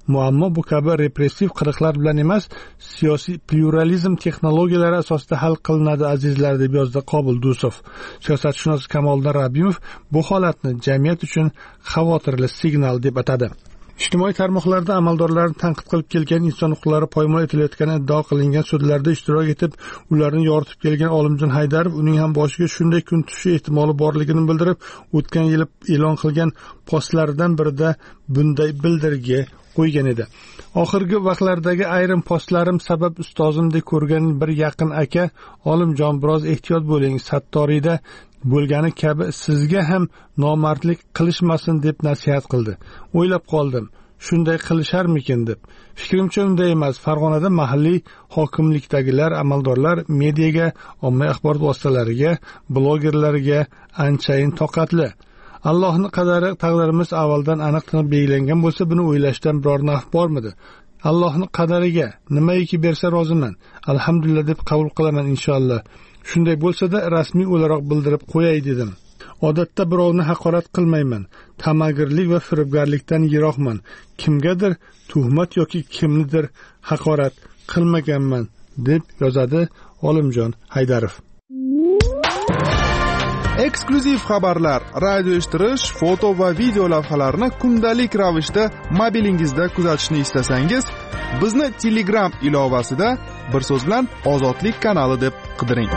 [SPEAKER 8] muammo bu kabi repressiv qiliqlar bilan emas, siyosiy pluralizm texnologiyalari asosida hal qilinadi azizlar, deb yozdi Qobul Dusov. Siyosatshunos Kamoliddin Rabbimov bu holatni jamiyat uchun xavotirli signal deb atadi. Ijtimoiy tarmoqlarda amaldorlarni tanqid qilib kelgan, inson huquqlari poymol etilayotgani iddao qilingan sudlarda ishtirok etib, ularni yoritib kelgan Olimjon Haydarov uning ham boshiga shunday kun tushishi ehtimoli borligini bildirib, o'tgan yil e'lon qilgan postlaridan birida bunday bildirgi qo'ygan edi. Oxirgi vaqtlardagi ayrim postlarim sabab ustozimdek ko'rgan bir yaqin aka, Olimjon biroz ehtiyot bo'ling, Sattoriyda bo'lgani kabi sizga ham nomardlik qilishmasin deb nasihat qildi. O'ylab qoldim, shunday qilisharmikin deb. Fikrimcha unday emas. Farg'onada mahalliy hokimlikdagilar, amaldorlar mediaga, ommaviy axborot vositalariga, blogerlarga anchayin toqatli. Allohning qadari, taqdirimiz avvaldan aniq qilib belgilangan bo'lsa, buni o'ylashdan biror naf bormidi? Allohning qadariga nimaiki bersa roziman. Alhamdulillah deb qabul qilaman inshaalloh. Shunday bo'lsa-da rasmiy o'laroq bildirib qo'yay dedim. Odatda birovni haqorat qilmayman. Tamagirlik va firibgarlikdan yiroqman. Kimgadir tuhmat yoki kimnidir haqorat qilmaganman, deb yozadi Olimjon Haydarov.
[SPEAKER 7] Eksklyuziv xabarlar, radio eshittirish, foto va video lavhalarni kundalik ravishda mobilingizda kuzatishni istasangiz, bizni Telegram ilovasida bir so'z bilan Ozodlik kanali deb qidiring.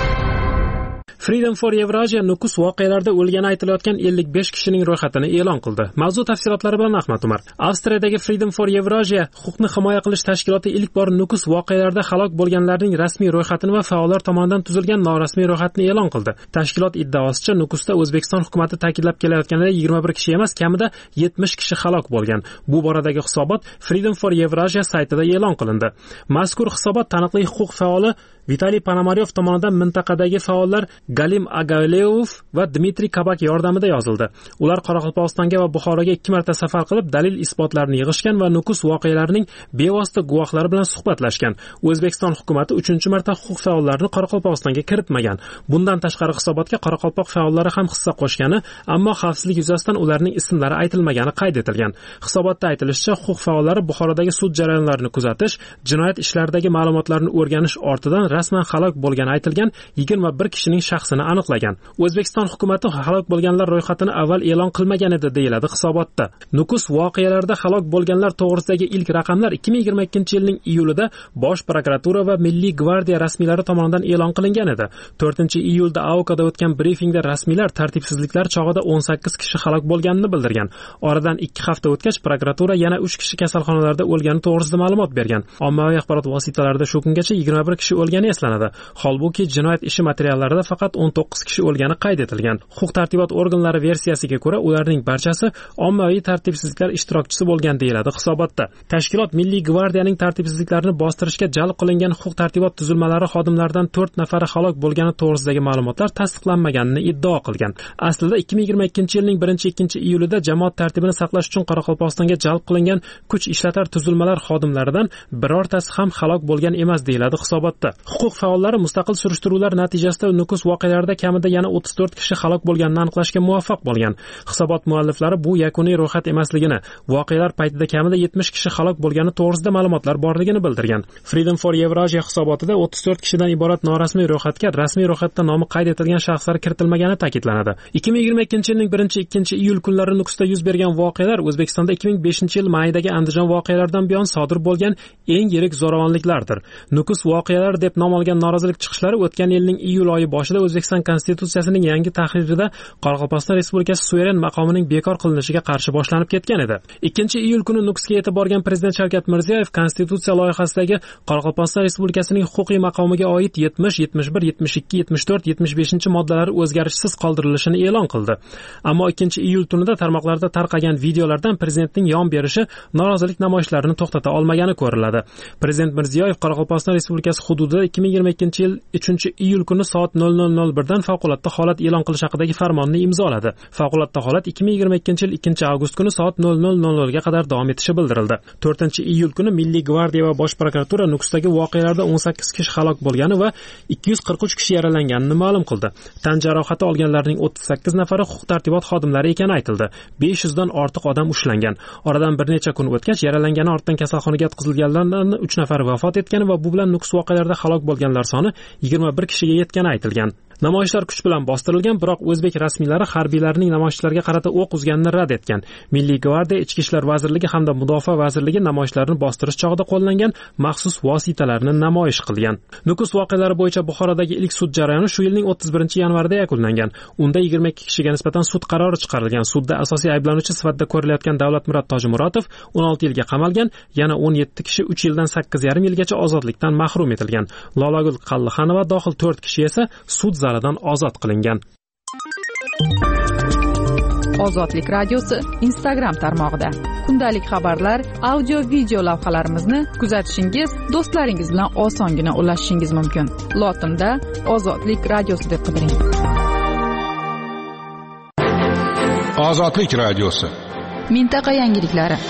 [SPEAKER 6] Freedom for Eurasia Nukus voqealarda o'lgani aytilayotgan 55 kishining ro'yxatini e'lon qildi. Mavzu tafsilotlari bilan Ahmad Umar. Avstriyadagi Freedom for Eurasia huquqni himoya qilish tashkiloti ilk bor Nukus voqealarida halok bo'lganlarning rasmiy ro'yxatini va faollar tomonidan tuzilgan norasmiy ro'yxatni e'lon qildi. Tashkilot iddaosicha Nukusda O'zbekiston hukumatı ta'kidlab kelayotganida 21 kishi emas, kamida 70 kishi halok bo'lgan. Bu boradagi hisobot Freedom for Eurasia saytida e'lon qilindi. Mazkur hisobot taniqli huquq faoli Vitaliy Ponomaryov tomonidan mintaqadagi faollar Galim Agaleyev va Dmitriy Kabak yordamida yozildi. Ular Qoraqalpog'istonga va Buxoroga 2 marta safar qilib, dalil isbotlarni yig'ishgan va Nukus voqealarining bevosita guvohlari bilan suhbatlashgan. O'zbekiston hukumatı 3-marta huquq faollarini Qoraqalpog'istonga kiritmagan. Bundan tashqari hisobotga Qoraqalpoq faollari ham hissa qo'shgani, ammo xavfsizlik yuzasidan ularning ismlari aytilmagani qayd etilgan. Hisobotda aytilishicha, huquq faollari Buxorodagi sud jarayonlarini kuzatish, jinoyat ishlaridagi ma'lumotlarni o'rganish ortidan rasman halok bo'lgani aytilgan 21 kishining shaxsini aniqlagan. O'zbekiston hukumatı halok bo'lganlar ro'yxatini avval e'lon qilmagan edi, deyiladi hisobotda. Nukus voqealarida halok bo'lganlar to'g'risidagi ilk raqamlar 2022-yilning iyulida Bosh prokuratura va Milliy gvardiya rasmiylari tomonidan e'lon qilingan edi. 4-iyulda AOKda o'tgan brifingda rasmiylar tartibsizliklar chog'ida 18 kishi halok bo'lganini bildirgan. Oradan 2 hafta o'tgach prokuratura yana 3 kishi kasalxonalarda o'lgani to'g'risida ma'lumot bergan. Ommaviy axborot vositalarida shu kungacha 21 kishi o'lgani eslanadi. Holbuki jinoyat ishi materiallarida faqat 19 kishi o'lgani qayd etilgan. Huquq tartibot organlari versiyasiga ko'ra, ularning barchasi ommaviy tartibsizliklar ishtirokchisi bo'lgan, deyiladi hisobotda. Tashkilot Milliy gvardiyaning tartibsizliklarni bostirishga jalb qilingan huquq tartibot tuzilmalari xodimlaridan 4 nafari halok bo'lgani to'g'risidagi ma'lumotlar tasdiqlanmaganini iddao qilgan. Aslida 2022-yilning 1-2-iyulida jamoat tartibini saqlash uchun Qoraqalpog'istonga jalb qilingan kuch ishlatar tuzilmalar xodimlaridan birortasi ham halok bo'lgan emas, deyiladi hisobotda. Huquq faollari mustaqil surishtiruvlar natijasida Nukus voqealarida kamida yana 34 kishi halok bo'lganini aniqlashga muvaffaq bo'lgan. Hisobot mualliflari bu yakuniy ro'yxat emasligini, voqealar paytida kamida 70 kishi halok bo'lgani to'g'risida ma'lumotlar borligini bildirgan. Freedom for Eurasia hisobotida 34 kishidan iborat norasmiy ro'yxatga rasmiy ro'yxatda nomi qayd etilgan shaxslar kiritilmagani ta'kidlanadi. 2022-yilning 1-2-iyul kunlari Nukusda yuz bergan voqealar O'zbekistonda 2005-yil maydagi Andijon voqealaridan buyon sodir bo'lgan eng yirik zo'ravonliklardir. Nukus voqealar deb nom olgan norozilik chiqishlari o'tgan yilning iyul oyi boshida O'zbekiston Konstitutsiyasining yangi tahririda Qoraqalpog'iston Respublikasi suveren maqomining bekor qilinishiga qarshi boshlanib ketgan edi. 2-iyul kuni Nukusga yetib borgan Prezident Shavkat Mirziyoyev Konstitutsiya loyihasidagi Qoraqalpog'iston Respublikasining huquqiy maqomiga oid 70, 71, 72, 74, 75 moddalari o'zgarishsiz qoldirilishini e'lon qildi. Ammo 2-iyul tunida tarmoqlarda tarqagan videolardan prezidentning yon berishi norozilik namoyishlarini to'xtata olmagani ko'riladi. Prezident Mirziyoyev Qoraqalpog'iston Respublikasi hududida 2022-yil 3-iyul kuni soat 00:01 dan favqulodda holat e'lon qilish haqidagi farmonni imzoladi. Favqulodda holat 2022-yil 2-avgust kuni soat 00:00 ga qadar davom etishi bildirildi. 4-iyul kuni Milliy gvardiya va Bosh prokuratura Nukusdagi voqealarda 18 kishi halok bo'lgani va 243 kishi yaralanganini ma'lum qildi. Tan jarohati olganlarning 38 nafari huquq-tartibot xodimlari ekani aytildi. 500 dan ortiq odam ushlangan. Oradan bir necha kun o'tgach, yaralangani ortdan kasalxonaga yotqizilganlardan 3 nafari vafot etgan va bu bilan Nukus voqealarida halok bo'lganlar soni 21 kishiga yetgani aytilgan. Namoyishlar kuch bilan bostirilgan, biroq o'zbek rasmiylari harbiylarning namoyishlarga qarata o'q uzganini rad etgan. Milliy gvardiya, Ichki ishlar vazirligi hamda Mudofaa vazirligi namoyishlarni bostirish chog'ida qo'llangan maxsus vositalarni namoyish qilgan. Nukus voqealari bo'yicha Buxorodagi ilk sud jarayoni shu yilning 31-yanvarida yakunlangan. Unda 22 kishiga nisbatan sud qarori chiqarilgan. Sudda asosiy ayblanuvchi sifatida ko'rilayotgan Davlatmurod Tojimurotov 16 yilga qamalgan, yana 17 kishi 3 yildan 8,5 yilgacha ozodlikdan mahrum etilgan. Lolagul Qallixonova dohil 4 kishi esa sud zalidan ozod qilingan.
[SPEAKER 2] Ozodlik radiosi Instagram tarmog'ida kundalik xabarlar, audio video lavhalarimizni kuzatishingiz, do'stlaringiz bilan osongina ulashishingiz mumkin. Lotinda Ozodlik radiosi deb qidiring.
[SPEAKER 4] Ozodlik radiosi.
[SPEAKER 2] Mintaqa yangiliklari.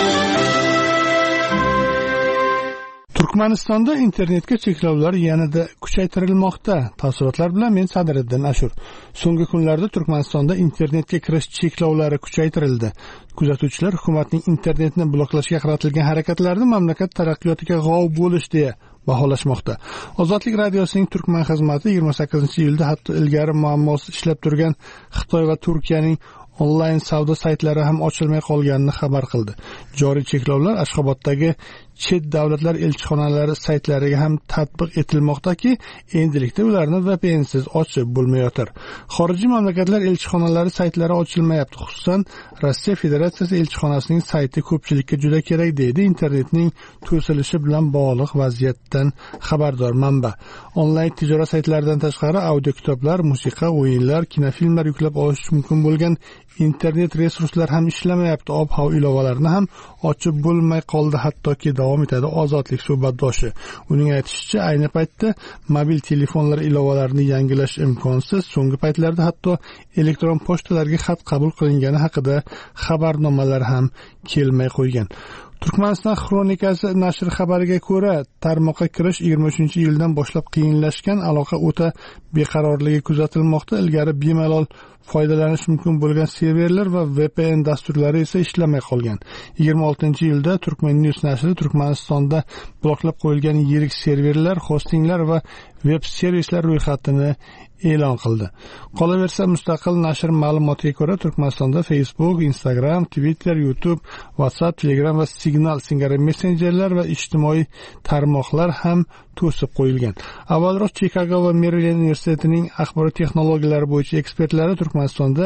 [SPEAKER 8] Turkmanistonda internetga cheklovlar yanada kuchaytirilmoqda. Tafsilotlar bilan men Sadriddin Ashur. So'nggi kunlarda Turkmanistonda internetga kirish cheklovlari kuchaytirildi. Kuzatuvchilar hukumatning internetni bloklashga qaratilgan harakatlarni mamlakat taraqqiyotiga g'ov bo'lish deya baholashmoqda. Ozodlik radiosining Turkman xizmati 28-iyulda hatto ilgari muammosi ishlab turgan Xitoy va Turkiyaning onlayn savdo saytlari ham ochilmay qolganini xabar qildi. Joriy cheklovlar Ashxoboddagi chet davlatlar elchixonalari saytlariga ham tatbiq etilmoqdaki, endilikda ularni VPNsiz ochib bo'lmayotir. Xorijiy mamlakatlar elchixonalari saytlari ochilmayapti. Xususan, Rossiya Federatsiyasi elchixonasining sayti ko'pchilikka juda kerak deydi internetning to'silishi bilan bog'liq vaziyatdan xabardor manba. Onlayn tijorat saytlaridan tashqari audio kitoblar, musiqa, o'yinlar, kinofilmlar yuklab olish mumkin bo'lgan internet resurslar ham ishlamayapti. Ob-havo ilovalarini ham ochib bo'lmay qoldi, hattoki davom etadi Ozodlik suhbatdoshi. Uning aytishicha, ayni paytda mobil telefonlar ilovalarini yangilash imkonsiz. So'nggi paytlarda hatto elektron pochtalarga xat qabul qilingani haqida xabarnomalar ham kelmay qo'ygan. Turkmaniston Xronikasi nashri xabariga ko'ra, tarmoqqa kirish 23-yildan boshlab qiyinlashgan, aloqa o'ta beqarorligi kuzatilmoqda. Ilgari bemalol foydalanish mumkin bo'lgan serverlar va VPN dasturlari esa ishlamay qolgan. 26-yilda Turkmen News nashri Turkmanistonda bloklab qo'yilgan yirik serverlar, hostinglar va veb servislar ro'yxatini e'lon qildi. Qolaversa, mustaqil nashr ma'lumotiga ko'ra, Turkmanistonda Facebook, Instagram, Twitter, YouTube, WhatsApp, Telegram va Signal singari messenjerlar va ijtimoiy tarmoqlar ham to'sib qo'yilgan. Avvalroq Chikago va Merilend universitetining axborot texnologiyalari bo'yicha ekspertlari Turkmanistonda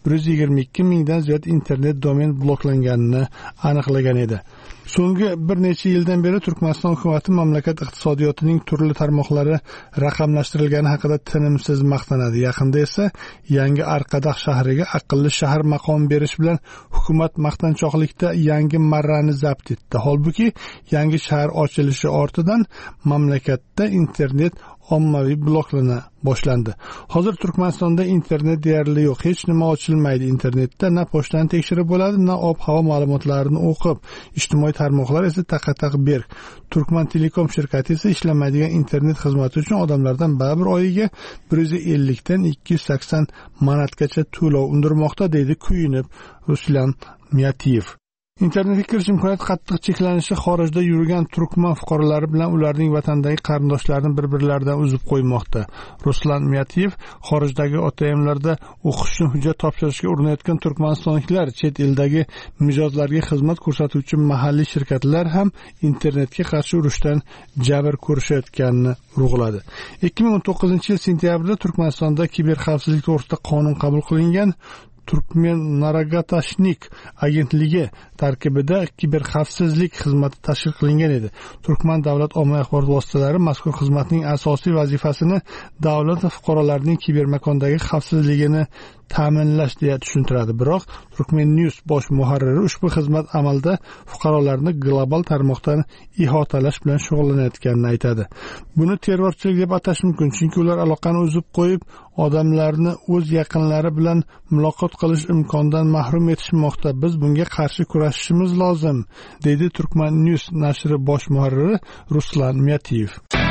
[SPEAKER 8] 122 mingdan ziyod internet domen bloklanganini aniqlagan edi. So'nggi bir necha yildan beri Turkmaniston hukumati mamlakat iqtisodiyotining turli tarmoqlari raqamlashtirilgani haqida tinimsiz maqtanadi. Yaqinda esa yangi Arqadax shahriga aqlli shahar maqomi berish bilan hukumat maqtanchoqlikda yangi marrani zabt etdi. Holbuki yangi shahar ochilishi ortidan mamlakatda internet ommaviy bloklana boshlandi. Hozir Turkmanistonda internet deyarli yo'q. Hech nima ochilmaydi internetda. Na pochtani tekshirib bo'ladi, na ob-havo ma'lumotlarini o'qib. Ijtimoiy tarmoqlar esa taqataq berk. Turkman Telekom shirkati esa ishlamaydigan internet xizmati uchun odamlardan baribir oyiga 150 dan 280 manatgacha to'lov undirmoqda, deydi kuyunib Ruslan Miyatiyev. Internetga kirish imkoniyati qattiq cheklanishi xorijda yurgan turkman fuqarolari bilan ularning vatandagi qarindoshlarini bir-birlaridan uzib qo'ymoqda. Ruslan Miyatiyev xorijdagi OTMlarda o'qish uchun hujjat topshirishga urinayotgan turkmanistonliklar, chet eldagi mijozlarga xizmat ko'rsatuvchi mahalliy shirkatlar ham internetga qarshi urushdan jabr ko'rishayotganini urg'uladi. 2019-yil sentyabrda Turkmanistonda kiberxavfsizlik to'g'risida qonun qabul qilingan. Turkmen Naragatashnik agentligi tarkibida kiberxavfsizlik xizmati tashkil qilingan edi. Turkman davlat ommaviy axborot vositalari mazkur xizmatning asosiy vazifasini davlat va fuqarolarning kibermakondagi xavfsizligini ta'minlash deya tushuntiradi. Biroq Turkmennews bosh muharriri ushbu xizmat amalda fuqarolarni global tarmoqdan ihotalash bilan shug'ullanayotganini aytadi. Buni terrorchilik deb atash mumkin, chunki ular aloqani uzib qo'yib, odamlarni o'z yaqinlari bilan muloqot qilish imkonidan mahrum etishmoqda. Biz bunga qarshi kurashishimiz lozim, dedi Turkmennews nashri bosh muharriri Ruslan Myatiyev.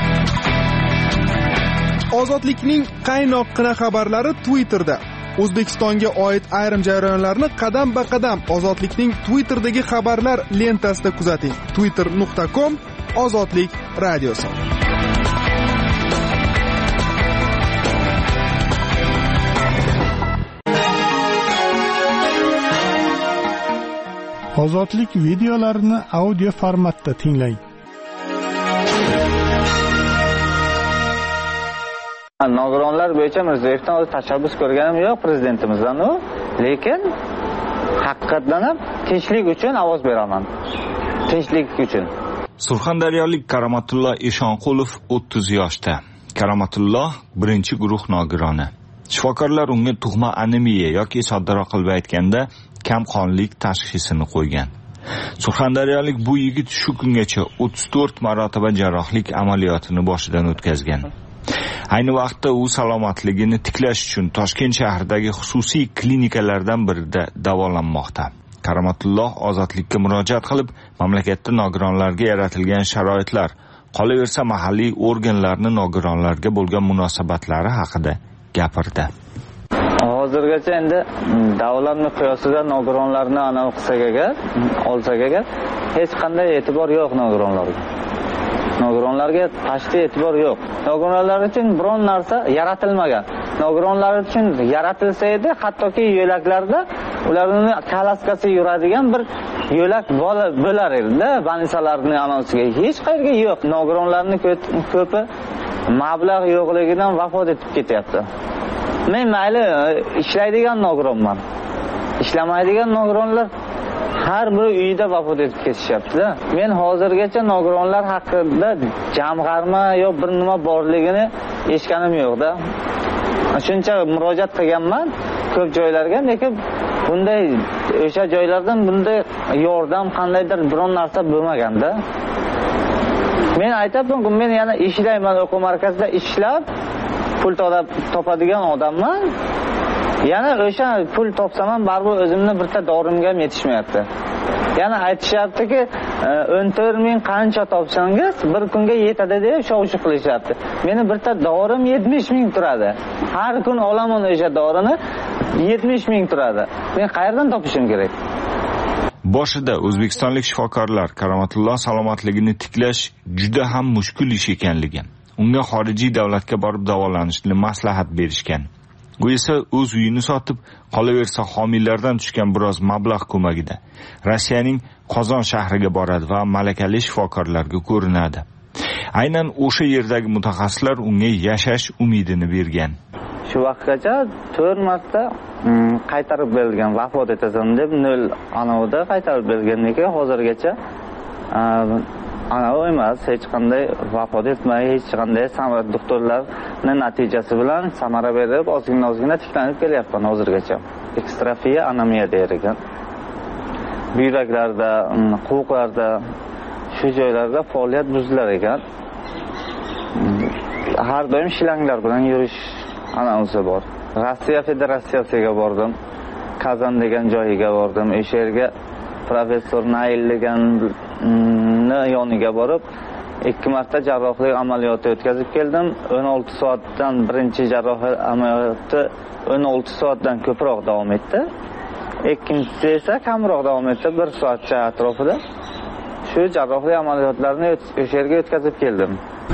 [SPEAKER 7] Ozodlikning qaynoqqina xabarlari Twitterda. O'zbekistonga oid ayrim jarayonlarni qadam-ba-qadam Ozodlikning Twitterdagi xabarlar lentasida kuzating. twitter.com/ozodlik radiosi.
[SPEAKER 8] Ozodlik videolarini audio formatda tinglang.
[SPEAKER 12] Nogironlar bo'yicha Mirziyoyevdan o'zi tashabbus ko'rganim yo'q prezidentimizdan, lekin haqiqatan ham tinchlik uchun ovoz beraman. Tinchlik uchun.
[SPEAKER 9] Surxondaryolik Karomatullo Eshonqulov 30 yoshda. Karomatullo birinchi guruh nogironi. Shifokorlar unga tug'ma anemiya yoki soddaroq qilib aytganda kamqonlik tashxisini qo'ygan. Surxondaryolik bu yigit shu kungacha 34 marotaba jarrohlik amaliyotini boshidan o'tkazgan. Ayni vaqtda u salomatligini tiklash uchun Toshkent shahridagi xususiy klinikalardan birida davolanmoqda. Karomatulloh Ozodlikka murojaat qilib, mamlakatda nogironlarga yaratilgan sharoitlar, qolaversa mahalliy organlarning nogironlarga bo'lgan munosabatlari haqida gapirdi.
[SPEAKER 12] Hozirgacha endi davlat miqyosida nogironlarni olsak agar hech qanday e'tibor yo'q nogironlarga. Nogironlarga tashqi e'tibor yo'q. Nogironlar uchun biron narsa yaratilmagan. Nogironlar uchun yaratilsa edi, hattoki yo'laklarda ularning kalaskasi yuradigan bir yo'lak bo'lar edi. Banisalarning anonsiga hech qayerga yo'q. Nogironlarning ko'pi mablag' yo'qligidan vafot etib ketyapti. Men mayli ishlaydigan nogironman. Ishlamaydigan nogironlar har bir uyda vafot etib ketishyapti-da. Men hozirgacha nogironlar haqida jamg'arma yo bir nima borligini eshitganim yo'q-da. Shuncha murojaat qilganman ko'p joylarga, lekin bunday o'sha joylardan bunday yordam qandaydir biron narsa bo'lmagan-da. Men aytayapman-ku, men yana ishlayman, o'quv markazida ishlab pul topadigan odamman. Yana o'sha pul topsam ham baribir o'zimni bitta dorimga ham yetishmayapti. Yana aytishyaptiki, 14 ming qancha topsangiz bir kunga yetadi deb shov-shuv qilishyapti. Meni bitta dorim 70 ming turadi. Har kun olaman o'sha dorini, 70 ming turadi. Men qayerdan topishim kerak?
[SPEAKER 9] Boshida o'zbekistonlik shifokorlar Karomatulloh salomatligini tiklash juda ham mushkul ish ekanligi, unga xorijiy davlatga borib davolanishni maslahat berishgan. U esa o'z uyini sotib, qolaversa homiylardan tushgan biroz mablag' ko'magida Rossiyaning Qozon shahriga boradi va malakali shifokorlarga ko'rinadi. Aynan o'sha yerdagi mutaxassislar unga yashash umidini bergan.
[SPEAKER 12] Shu vaqtgacha 4 marta qaytarib berilgan, vafot etasan deb 0 anovda qaytarib berilganligi hozirgacha anavi emas, hech qanday vafot etmay, hech qanday doktorlarning natijasi bilan samara berib, ozgina tiklanib kelyapman hozirgacha. Ekstrafiya anemiya der ekan. Buyraklarda, quvuqlarda, shu joylarda faoliyat buzilar ekan. Har doim shilanglar bilan yurish anonsi bor. Rossiya Federatsiyasiga bordim. Kazan degan joyiga bordim. O'sha yerga professor Nail degan yoniga borib 2 marta jarrohlik amaliyoti o'tkazib keldim. 16 soatdan birinchi jarrohlik amaliyoti 16 soatdan ko'proq davom etdi. Ikkinchisi esa kamroq davom etdi, 1 soatcha atrofida. Shu jarrohlik amaliyotlarini o'sha yerga o'tkazib keldim.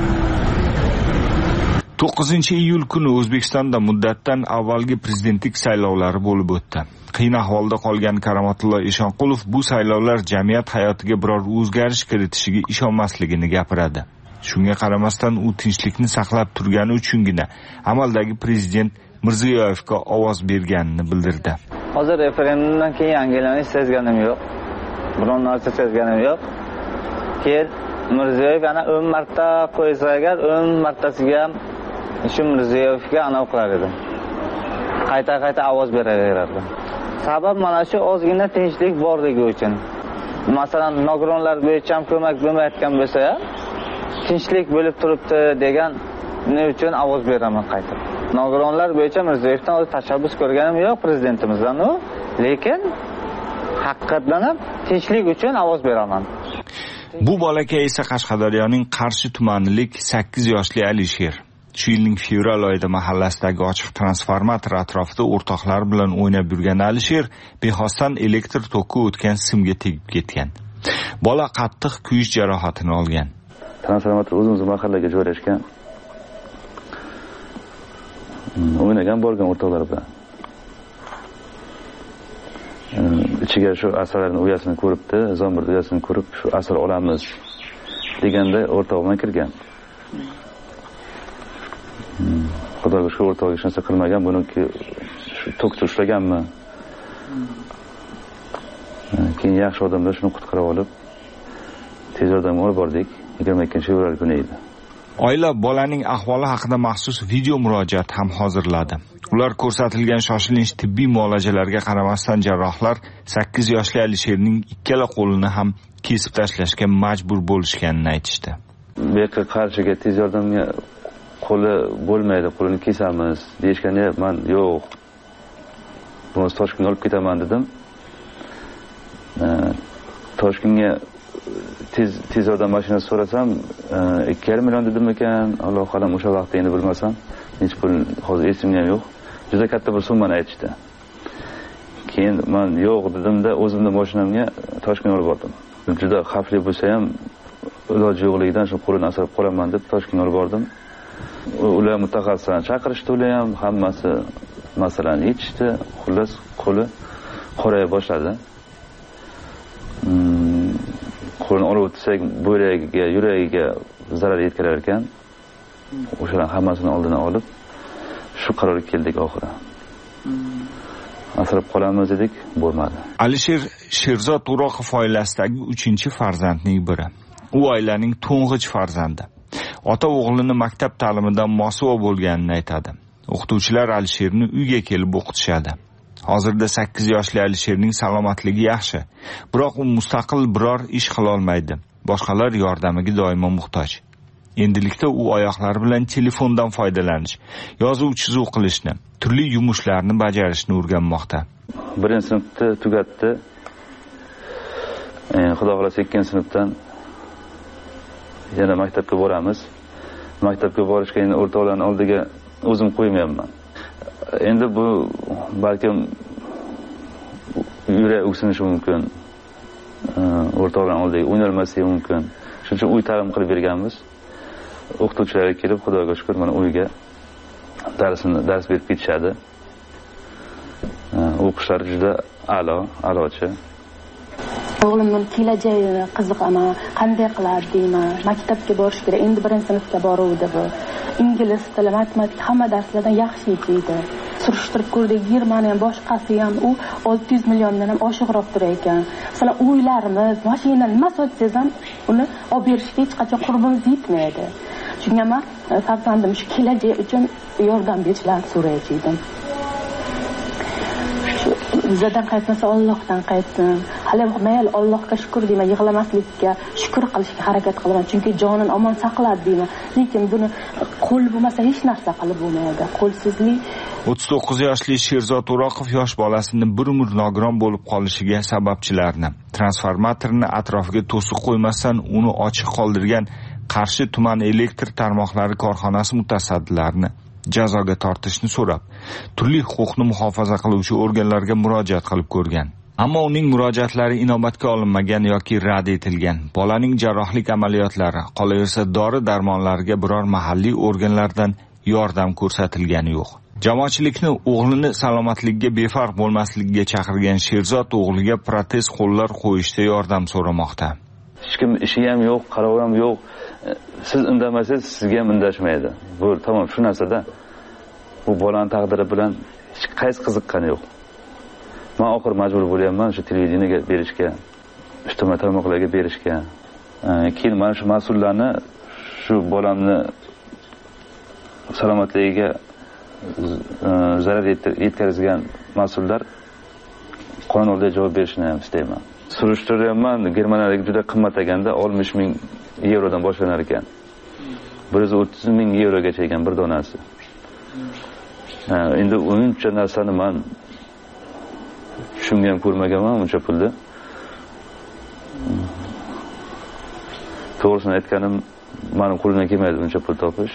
[SPEAKER 9] 9-iyul kuni O'zbekistonda muddatdan avvalgi prezidentlik saylovlari bo'lib o'tdi. Qiyin ahvolda qolgan Karomatullo Eshonqulov bu saylovlar jamiyat hayotiga biror o'zgarish kiritishiga ishonmasligini gapiradi. Shunga qaramasdan u tinchlikni saqlab turgani uchungina amaldagi prezident Mirziyoyevga ovoz berganini bildirdi.
[SPEAKER 12] Hozir referendumdan keyin yangilanish sezganim yo'q. Biron narsa sezganim yo'q. Keyin Mirziyoyev yana 10 marta qo'ysa agar 10 martasiga ham shu Mirziyoyevga anov qilar edim. qayta ovoz beraveradi. Sabab mana shu ozgina tinchlik borligi uchun. Masalan, nogironlar bo'yicha ham ko'mak bo'lmayotgan bo'lsa, tinchlik bo'lib turibdi degan ne uchun ovoz beraman qayta. Nogironlar bo'yicha Mirziyoyevdan o'zi tashabbus ko'rganim yo'q prezidentimizdan, lekin haqiqatdan ham tinchlik uchun ovoz beraman.
[SPEAKER 9] Bu bolakay esa Qashqadaryoning Qarshi tumanilik 8 yoshli Alisher. Shu yilning fevral oyida mahallasidagi ochiq transformator atrofida o'rtoqlari bilan o'ynab yurgan Alisher bexosdan elektr toki o'tgan simga tegib ketgan. Bola qattiq kuyish jarohatini olgan.
[SPEAKER 13] Transformator o'zimiz mahallaga joylashgan. O'ynagan borgan o'rtoqlar bilan. Ichiga shu asarlarning uyasini ko'ribdi, zombir uyasini ko'rib, shu asar olamiz deganda o'rtog'im kirgan. Xudoga shu o'rtog'i hech narsa qilmagan, buniki shu tokcha ushlaganmi? Keyin yaxshi odamlar shuni qutqarib olib, tez yordamga olib bordik. 22-fevral kuni edi.
[SPEAKER 9] Oila bolaning ahvoli haqida maxsus video murojaat ham hozirladi. Ular ko'rsatilgan shoshilinch tibbiy muolajalarga qaramasdan jarrohlar 8 yoshli Alisherning ikkala qo'lini ham kesib tashlashga majbur bo'lishganini aytishdi.
[SPEAKER 13] Bu yerga qarshiga tez yordamga qo'li bo'lmaydi, qo'lini kesamiz deyishganda men yo'q. Buni Toshkentga olib ketaman dedim. Toshkentga tez yordam mashinasi so'rasam 2,5 million dedim ekan. Alloh xolam o'sha vaqtda endi bilmasam, hech pul hozir esimda ham yo'q. Juda katta bir summani aytishdi. Keyin men yo'q dedimda o'zimning mashinamga Toshkentga olib bordim. Juda xavfli bo'lsa ham iloji yo'qligidan shu qo'lini asrab qolaman deb Toshkentga olib bordim. Ular mutaxassislarni chaqirishdi, ular ham hammasi masalani yechishdi. Xullas qo'li qoraya boshladi. Qo'lini olib o'tsak, bo'yragiga, yuragiga zarar yetkarar ekan. O'shalarning hammasini oldini olib, shu qarorga keldik oxiri. Asrab qolamiz dedik, bo'lmadi.
[SPEAKER 9] Alisher Sherzod Uroqov oilasidagi 3-farzandning biri. U oilaning to'ng'ich farzandi. Ota o'g'lini maktab ta'limidan mosuvo bo'lganini aytadi. O'qituvchilar Alisherni uyga kelib o'qitishadi. Hozirda 8 yoshli Alisherning salomatligi yaxshi, biroq u mustaqil biror ish qila olmaydi. Boshqalar yordamiga doimo muhtoj. Endilikda u oyoqlari bilan telefondan foydalanish, yozuv-chizuv qilishni, turli yumushlarni bajarishni o'rganmoqda.
[SPEAKER 13] 1-sinfni tugatdi. Xudo xolasa 2-sinfdan yana maktabga boramiz. Maktabga borishga endi o'rtoqlarning oldiga o'zim qo'ymayapman. Endi bu balkim yurak uksinishi mumkin. O'rtoqlarning oldiga o'ynalmasligi mumkin. Shuning uchun uy ta'lim qilib berganmiz. O'qituvchilar kelib, Xudoga shukr, mana uyga dars berib ketishadi. O'qishlari juda a'lochi.
[SPEAKER 14] O'g'limning kelajagini qiziqaman, qanday qiladi deyman. Maktabga borish kerak, endi 1-sinfga boruvdi bu. Ingliz tili, matematika hamma darslardan yaxshi yechiydi. Surishtirib ko'rdik, Germaniya ham boshqasi ham u 600 milliondan ham oshiqroq turar ekan. Masalan, uylarimiz, mashina nima sotsangiz ham uni olib berishga hech qachon qurbimiz yetmaydi. Shunga men farzandim shu kelajak uchun yordam berishlarini so'raydim. Bizdan qaytmasa Allohdan qaytsin. Hali mayli Allohga shukr deyman, yig'lamaslikka, shukr qilishga harakat qilaman, chunki jonini omon saqladi deyman. Lekin buni qo'l bo'lmasa hech narsa qilib bo'lmaydi. Qo'lsizlik.
[SPEAKER 9] 39 yoshli Sherzod Uroqov yosh bolasini bir umr nogiron bo'lib qolishiga sababchilarni, transformatorni atrofiga to'siq qo'ymasdan uni ochiq qoldirgan Qarshi tuman elektr tarmoqlari korxonasi mutasaddilarini jazoga tortishni so'rab, turli huquqni muhofaza qiluvchi organlarga murojaat qilib ko'rgan. Ammo uning murojaatlari inobatga olinmagan yoki rad etilgan. Bolaning jarrohlik amaliyotlari, qolaversa dori-darmonlarga biror mahalliy organlardan yordam ko'rsatilgani yo'q. Jamoatchilikni o'g'lini salomatligiga befarq bo'lmasligiga chaqirgan Sherzod o'g'liga protez qo'llar qo'yishda yordam so'ramoqda.
[SPEAKER 13] Hech kim ishi ham yo'q, qarovi ham yo'q. Siz indamasangiz, sizga ham indashmaydi. Bu tamom shu narsada. Bu bolaning taqdiri bilan hech qaysi qiziqqani yo'q. Men oxir majbur bo'lyapman shu televideniyega berishga, ijtimoiy tarmoqlarga berishga. Keyin mana shu mas'ullarni shu bolamni salomatligiga zarar yetkazgan mas'ullar qonun oldida javob berishini ham istayman. Surishtiryapman, Germaniyadagi juda qimmat ekanda 60 ming yevrodan boshlanar ekan. 130 ming yevrogacha ekan bir donasi. Endi uncha narsani men tushungan ko'rmaganman uncha pulni. To'g'risini aytganim, mening qo'limdan kelmaydi uncha pul topish.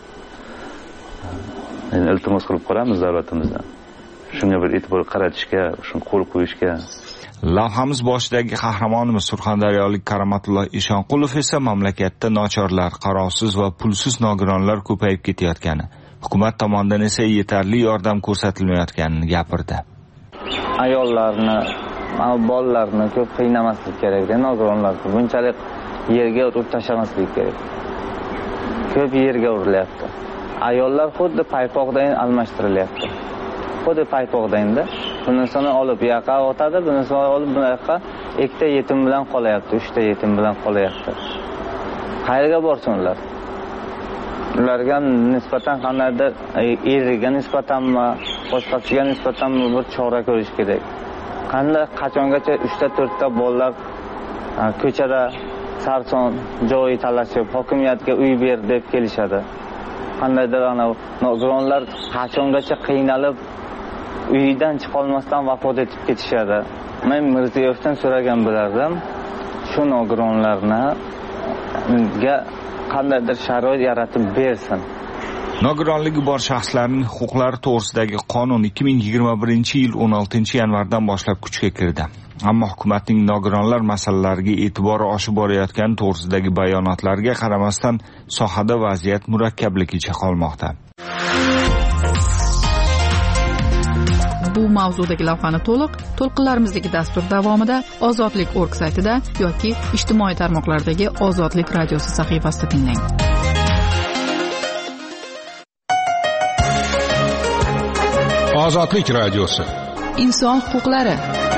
[SPEAKER 13] Endi iltimos qilib qolamiz davlatimizdan. Shunga bir e'tibor qaratishga, shuni qo'l qo'yishga.
[SPEAKER 15] Lavhamiz boshidagi qahramonimiz Surxondaryolik Karamatulloh Eshonqulov esa mamlakatda nochorlar, qarovsiz va pulsiz nogironlar ko'payib ketayotgani, hukumat tomonidan esa yetarli yordam ko'rsatilmayotganini gapirdi.
[SPEAKER 12] Ayollarni, bolalarni ko'p qiynamaslik kerak, nogironlarni bunchalik yerga urib tashlamaslik kerak. Ko'p yerga urilyapti. Ayollar xuddi paypoqdan almashtirilyapti. Xuddi paypoqdanda bundan so'ng olib yoqqa o'tadi, bundan so'ng olib bu yoqqa ikkita yetim bilan qolyapti, uchta yetim bilan qolyapti. Qayerga borsin ular? Ularga nisbatan qandaydir eriga nisbatanmi, boshqasiga nisbatanmi bir chora ko'rish kerak. Qanday qachongacha 3-4 ta bolalar ko'chada sarson joy talashib, hokimiyatga uy ber deb kelishadi. Qandaydir nogironlar qachongacha qiynalib uyidan chiqolmasdan vafot etib ketishadi. Men Mirziyoyevdan so'ragan bo'lardim, shu nogironlarga qandaydir sharoit yaratib bersin.
[SPEAKER 15] Nogironligi bor shaxslarning huquqlari to'g'risidagi qonun 2021-yil 16-yanvardan boshlab kuchga kirdi. Ammo hukumatning nogironlar masalalariga e'tibori oshib borayotgani to'g'risidagi bayonotlarga qaramasdan sohada vaziyat murakkabligicha qolmoqda.
[SPEAKER 2] Bu mavzudagi lavhani to'lqinlarimizdagi dastur davomida Ozodlik.org saytida yoki ijtimoiy tarmoqlardagi Ozodlik radiosi sahifasida tinglang.
[SPEAKER 4] Ozodlik radiosi.
[SPEAKER 2] Inson huquqlari.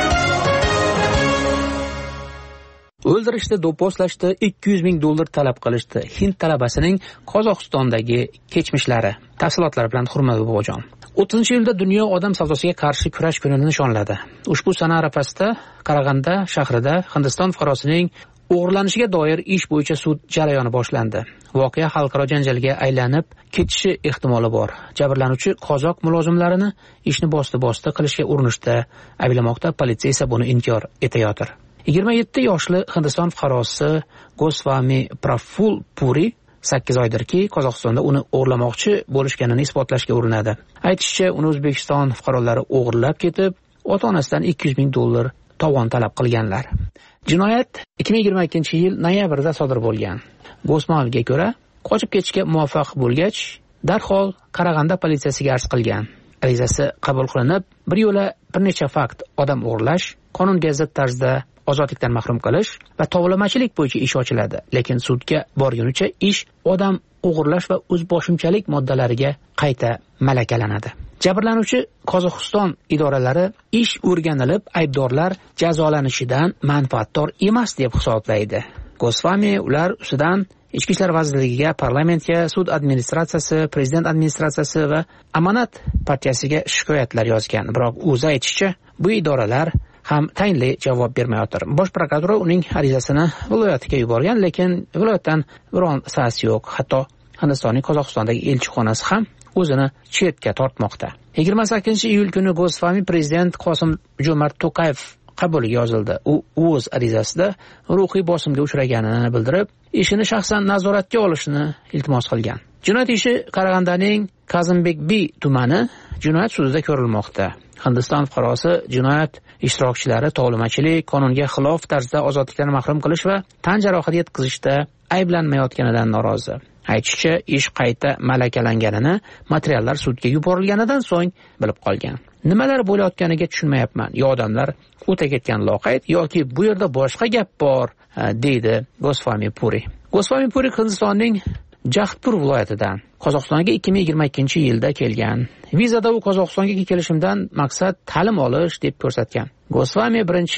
[SPEAKER 5] O'ldirishda, do'pposlashda $200,000 talab qilishdi. Hind talabasining Qozog'istondagi kechmishlari. Tafsilotlar bilan hurmatli bobojon. 30-yilda dunyo odam savdosiga qarshi kurash kunini nishonladi. Ushbu sana arafasida Qarag'anda shahrida Hindiston fuqarosining o'g'irlanishiga doir ish bo'yicha sud jarayoni boshlandi. Voqea xalqaro janjalga aylanib ketishi ehtimoli bor. Jabrlanuvchi qozoq mulozimlarini ishni bosti qilishga urinishda ayblamoqda, politsiya esa buni inkor etayotir. 27 yoshli Hindiston fuqarosi Goswami Praful Puri 8 oydirki, Qozog'istonda uni o'g'irlamoqchi bo'lishganini isbotlashga urinadi. Aytishicha, uni O'zbekiston fuqarolari o'g'irlab ketib, ota-onasidan $200,000 tovon talab qilganlar. Jinoyat 2022-yil noyabrda sodir bo'lgan. Goswamiga ko'ra, qochib ketishga muvaffaq bo'lgach, darhol Qarag'anda politsiyasiga arz qilgan. Arizasi qabul qilinib, bir yo'la bir necha fakt odam o'g'irlash, qonunga zid tarzda ozodlikdan mahrum qilish va tovlamachilik bo'yicha ish ochiladi. Lekin sudga borgunicha ish odam o'g'irlash va o'zboshimchalik moddalariga qayta malakalanadi. Jabrlanuvchi Qozog'iston idoralari ish o'rganilib, aybdorlar jazolanishidan manfaatdor emas deb hisoblaydi. Goswami ular ustidan Ichki ishlar vazirligiga, parlamentga, sud administratsiyasi, prezident administratsiyasi va Amonat partiyasiga shikoyatlar yozgan. Biroq o'zi aytishicha, bu idoralar ham tayinli javob bermayotir. Bosh prokuratura uning arizasini viloyatiga yuborgan, lekin viloyatdan biron sas yo'q. Hatto Hindistonning Qozog'istondagi elchixonasi ham o'zini chetga tortmoqda. 28-iyul kuni Goswami prezident Qosim-Jo'mart To'qayev qabuliga yozildi. U o'z arizasida ruhiy bosimga uchraganini bildirib, ishini shaxsan nazoratga olishni iltimos qilgan. Jinoyat ishi Qarag'andaning Kazimbekbi tumani jinoyat sudida ko'rilmoqda. Hindiston fuqarosi jinoyat ishtirokchilari tovlamachilik, qonunga xilof tarzda ozodlikdan mahrum qilish va tan jarohati yetkazishda ayblanmayotganidan norozi. Aytishicha, ish qayta malakalanganini materiallar sudga yuborilganidan so'ng bilib qolgan. Nimalar bo'layotganiga tushunmayapman. Yo odamlar o'ta ketgan loqayd yoki bu yerda boshqa gap bor, deydi Goswami Puri. Goswami Puri Hindistonning Jahdpur viloyatidan Qozog'istonga 2022-yilda kelgan. Vizada u Qozog'istonga kelishimdan maqsad ta'lim olish deb ko'rsatgan. Goswami birinchi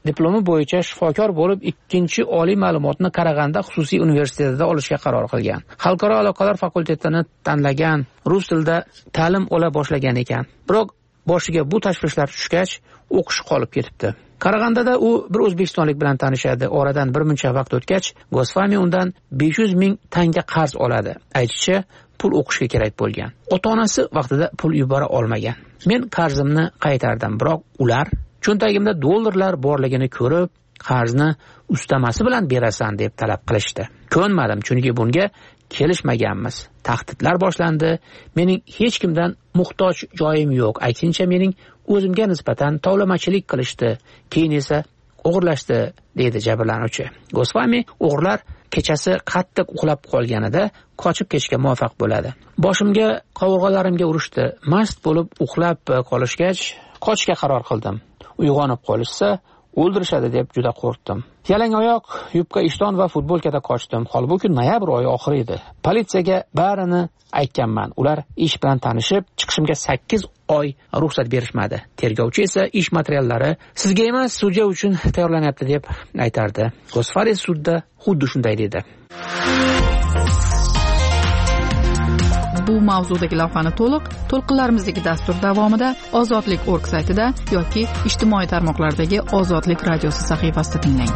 [SPEAKER 5] diplomi bo'yicha shifokor bo'lib, ikkinchi oliy ma'lumotni Qarag'anda xususiy universitetida olishga qaror qilgan. Xalqaro aloqalar fakultetini tanlagan, rus tilida ta'lim ola boshlagan ekan. Biroq boshiga bu tashvishlar tushgach, o'qish qolib ketibdi. Qarag'andada u bir o'zbekistonlik bilan tanishadi. Oradan bir muncha vaqt o'tgach, Gosfami undan 500 ming tanga qarz oladi. Aytishicha, pul o'qishga kerak bo'lgan. Ota-onasi vaqtida pul yubora olmagan. Men qarzimni qaytardim, biroq ular cho'ntagimda dollarlar borligini ko'rib, qarzni ustamasi bilan berasan deb talab qilishdi. Ko'nmadim, chunki bunga kelishmaganmiz. Tahdidlar boshlandi. Mening hech kimdan muhtoj joyim yo'q. Aksincha mening o'zimga nisbatan tovlamachilik qilishdi. Keyin esa o'g'irlashdi, deydi jabrlanuvchi. Gosfami o'g'irlar kechasi qattiq uxlab qolganida qochib ketishga muvaffaq bo'ladi. Boshimga, qovurg'alarimga urishdi. Mast bo'lib uxlab qolishgach, qochishga qaror qildim. Uyg'onib qolishsa, o'ldirishadi deb juda qo'rqdim. Yalang oyoq, yubka ishton va futbolkada qochdim. Holbuki noyabr oyi oxiri edi. Politsiyaga barini aytganman. Ular ish bilan tanishib, chiqishimga 8 oy ruxsat berishmadi. Tergovchi esa ish materiallari sizga emas, sudya uchun tayyorlanyapti deb aytardi. Gosfari sudda xuddi shunday dedi.
[SPEAKER 2] Bu mavzudagi lavhani to'lqinlarimizdagi dastur davomida ozodlik.org saytida yoki ijtimoiy tarmoqlardagi Ozodlik radiosi sahifasida tinglang.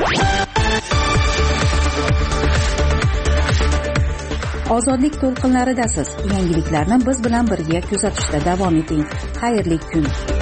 [SPEAKER 1] Ozodlik to'lqinlaridasiz. Yangiliklarni biz bilan birga kuzatishda davom eting. Xayrli kun.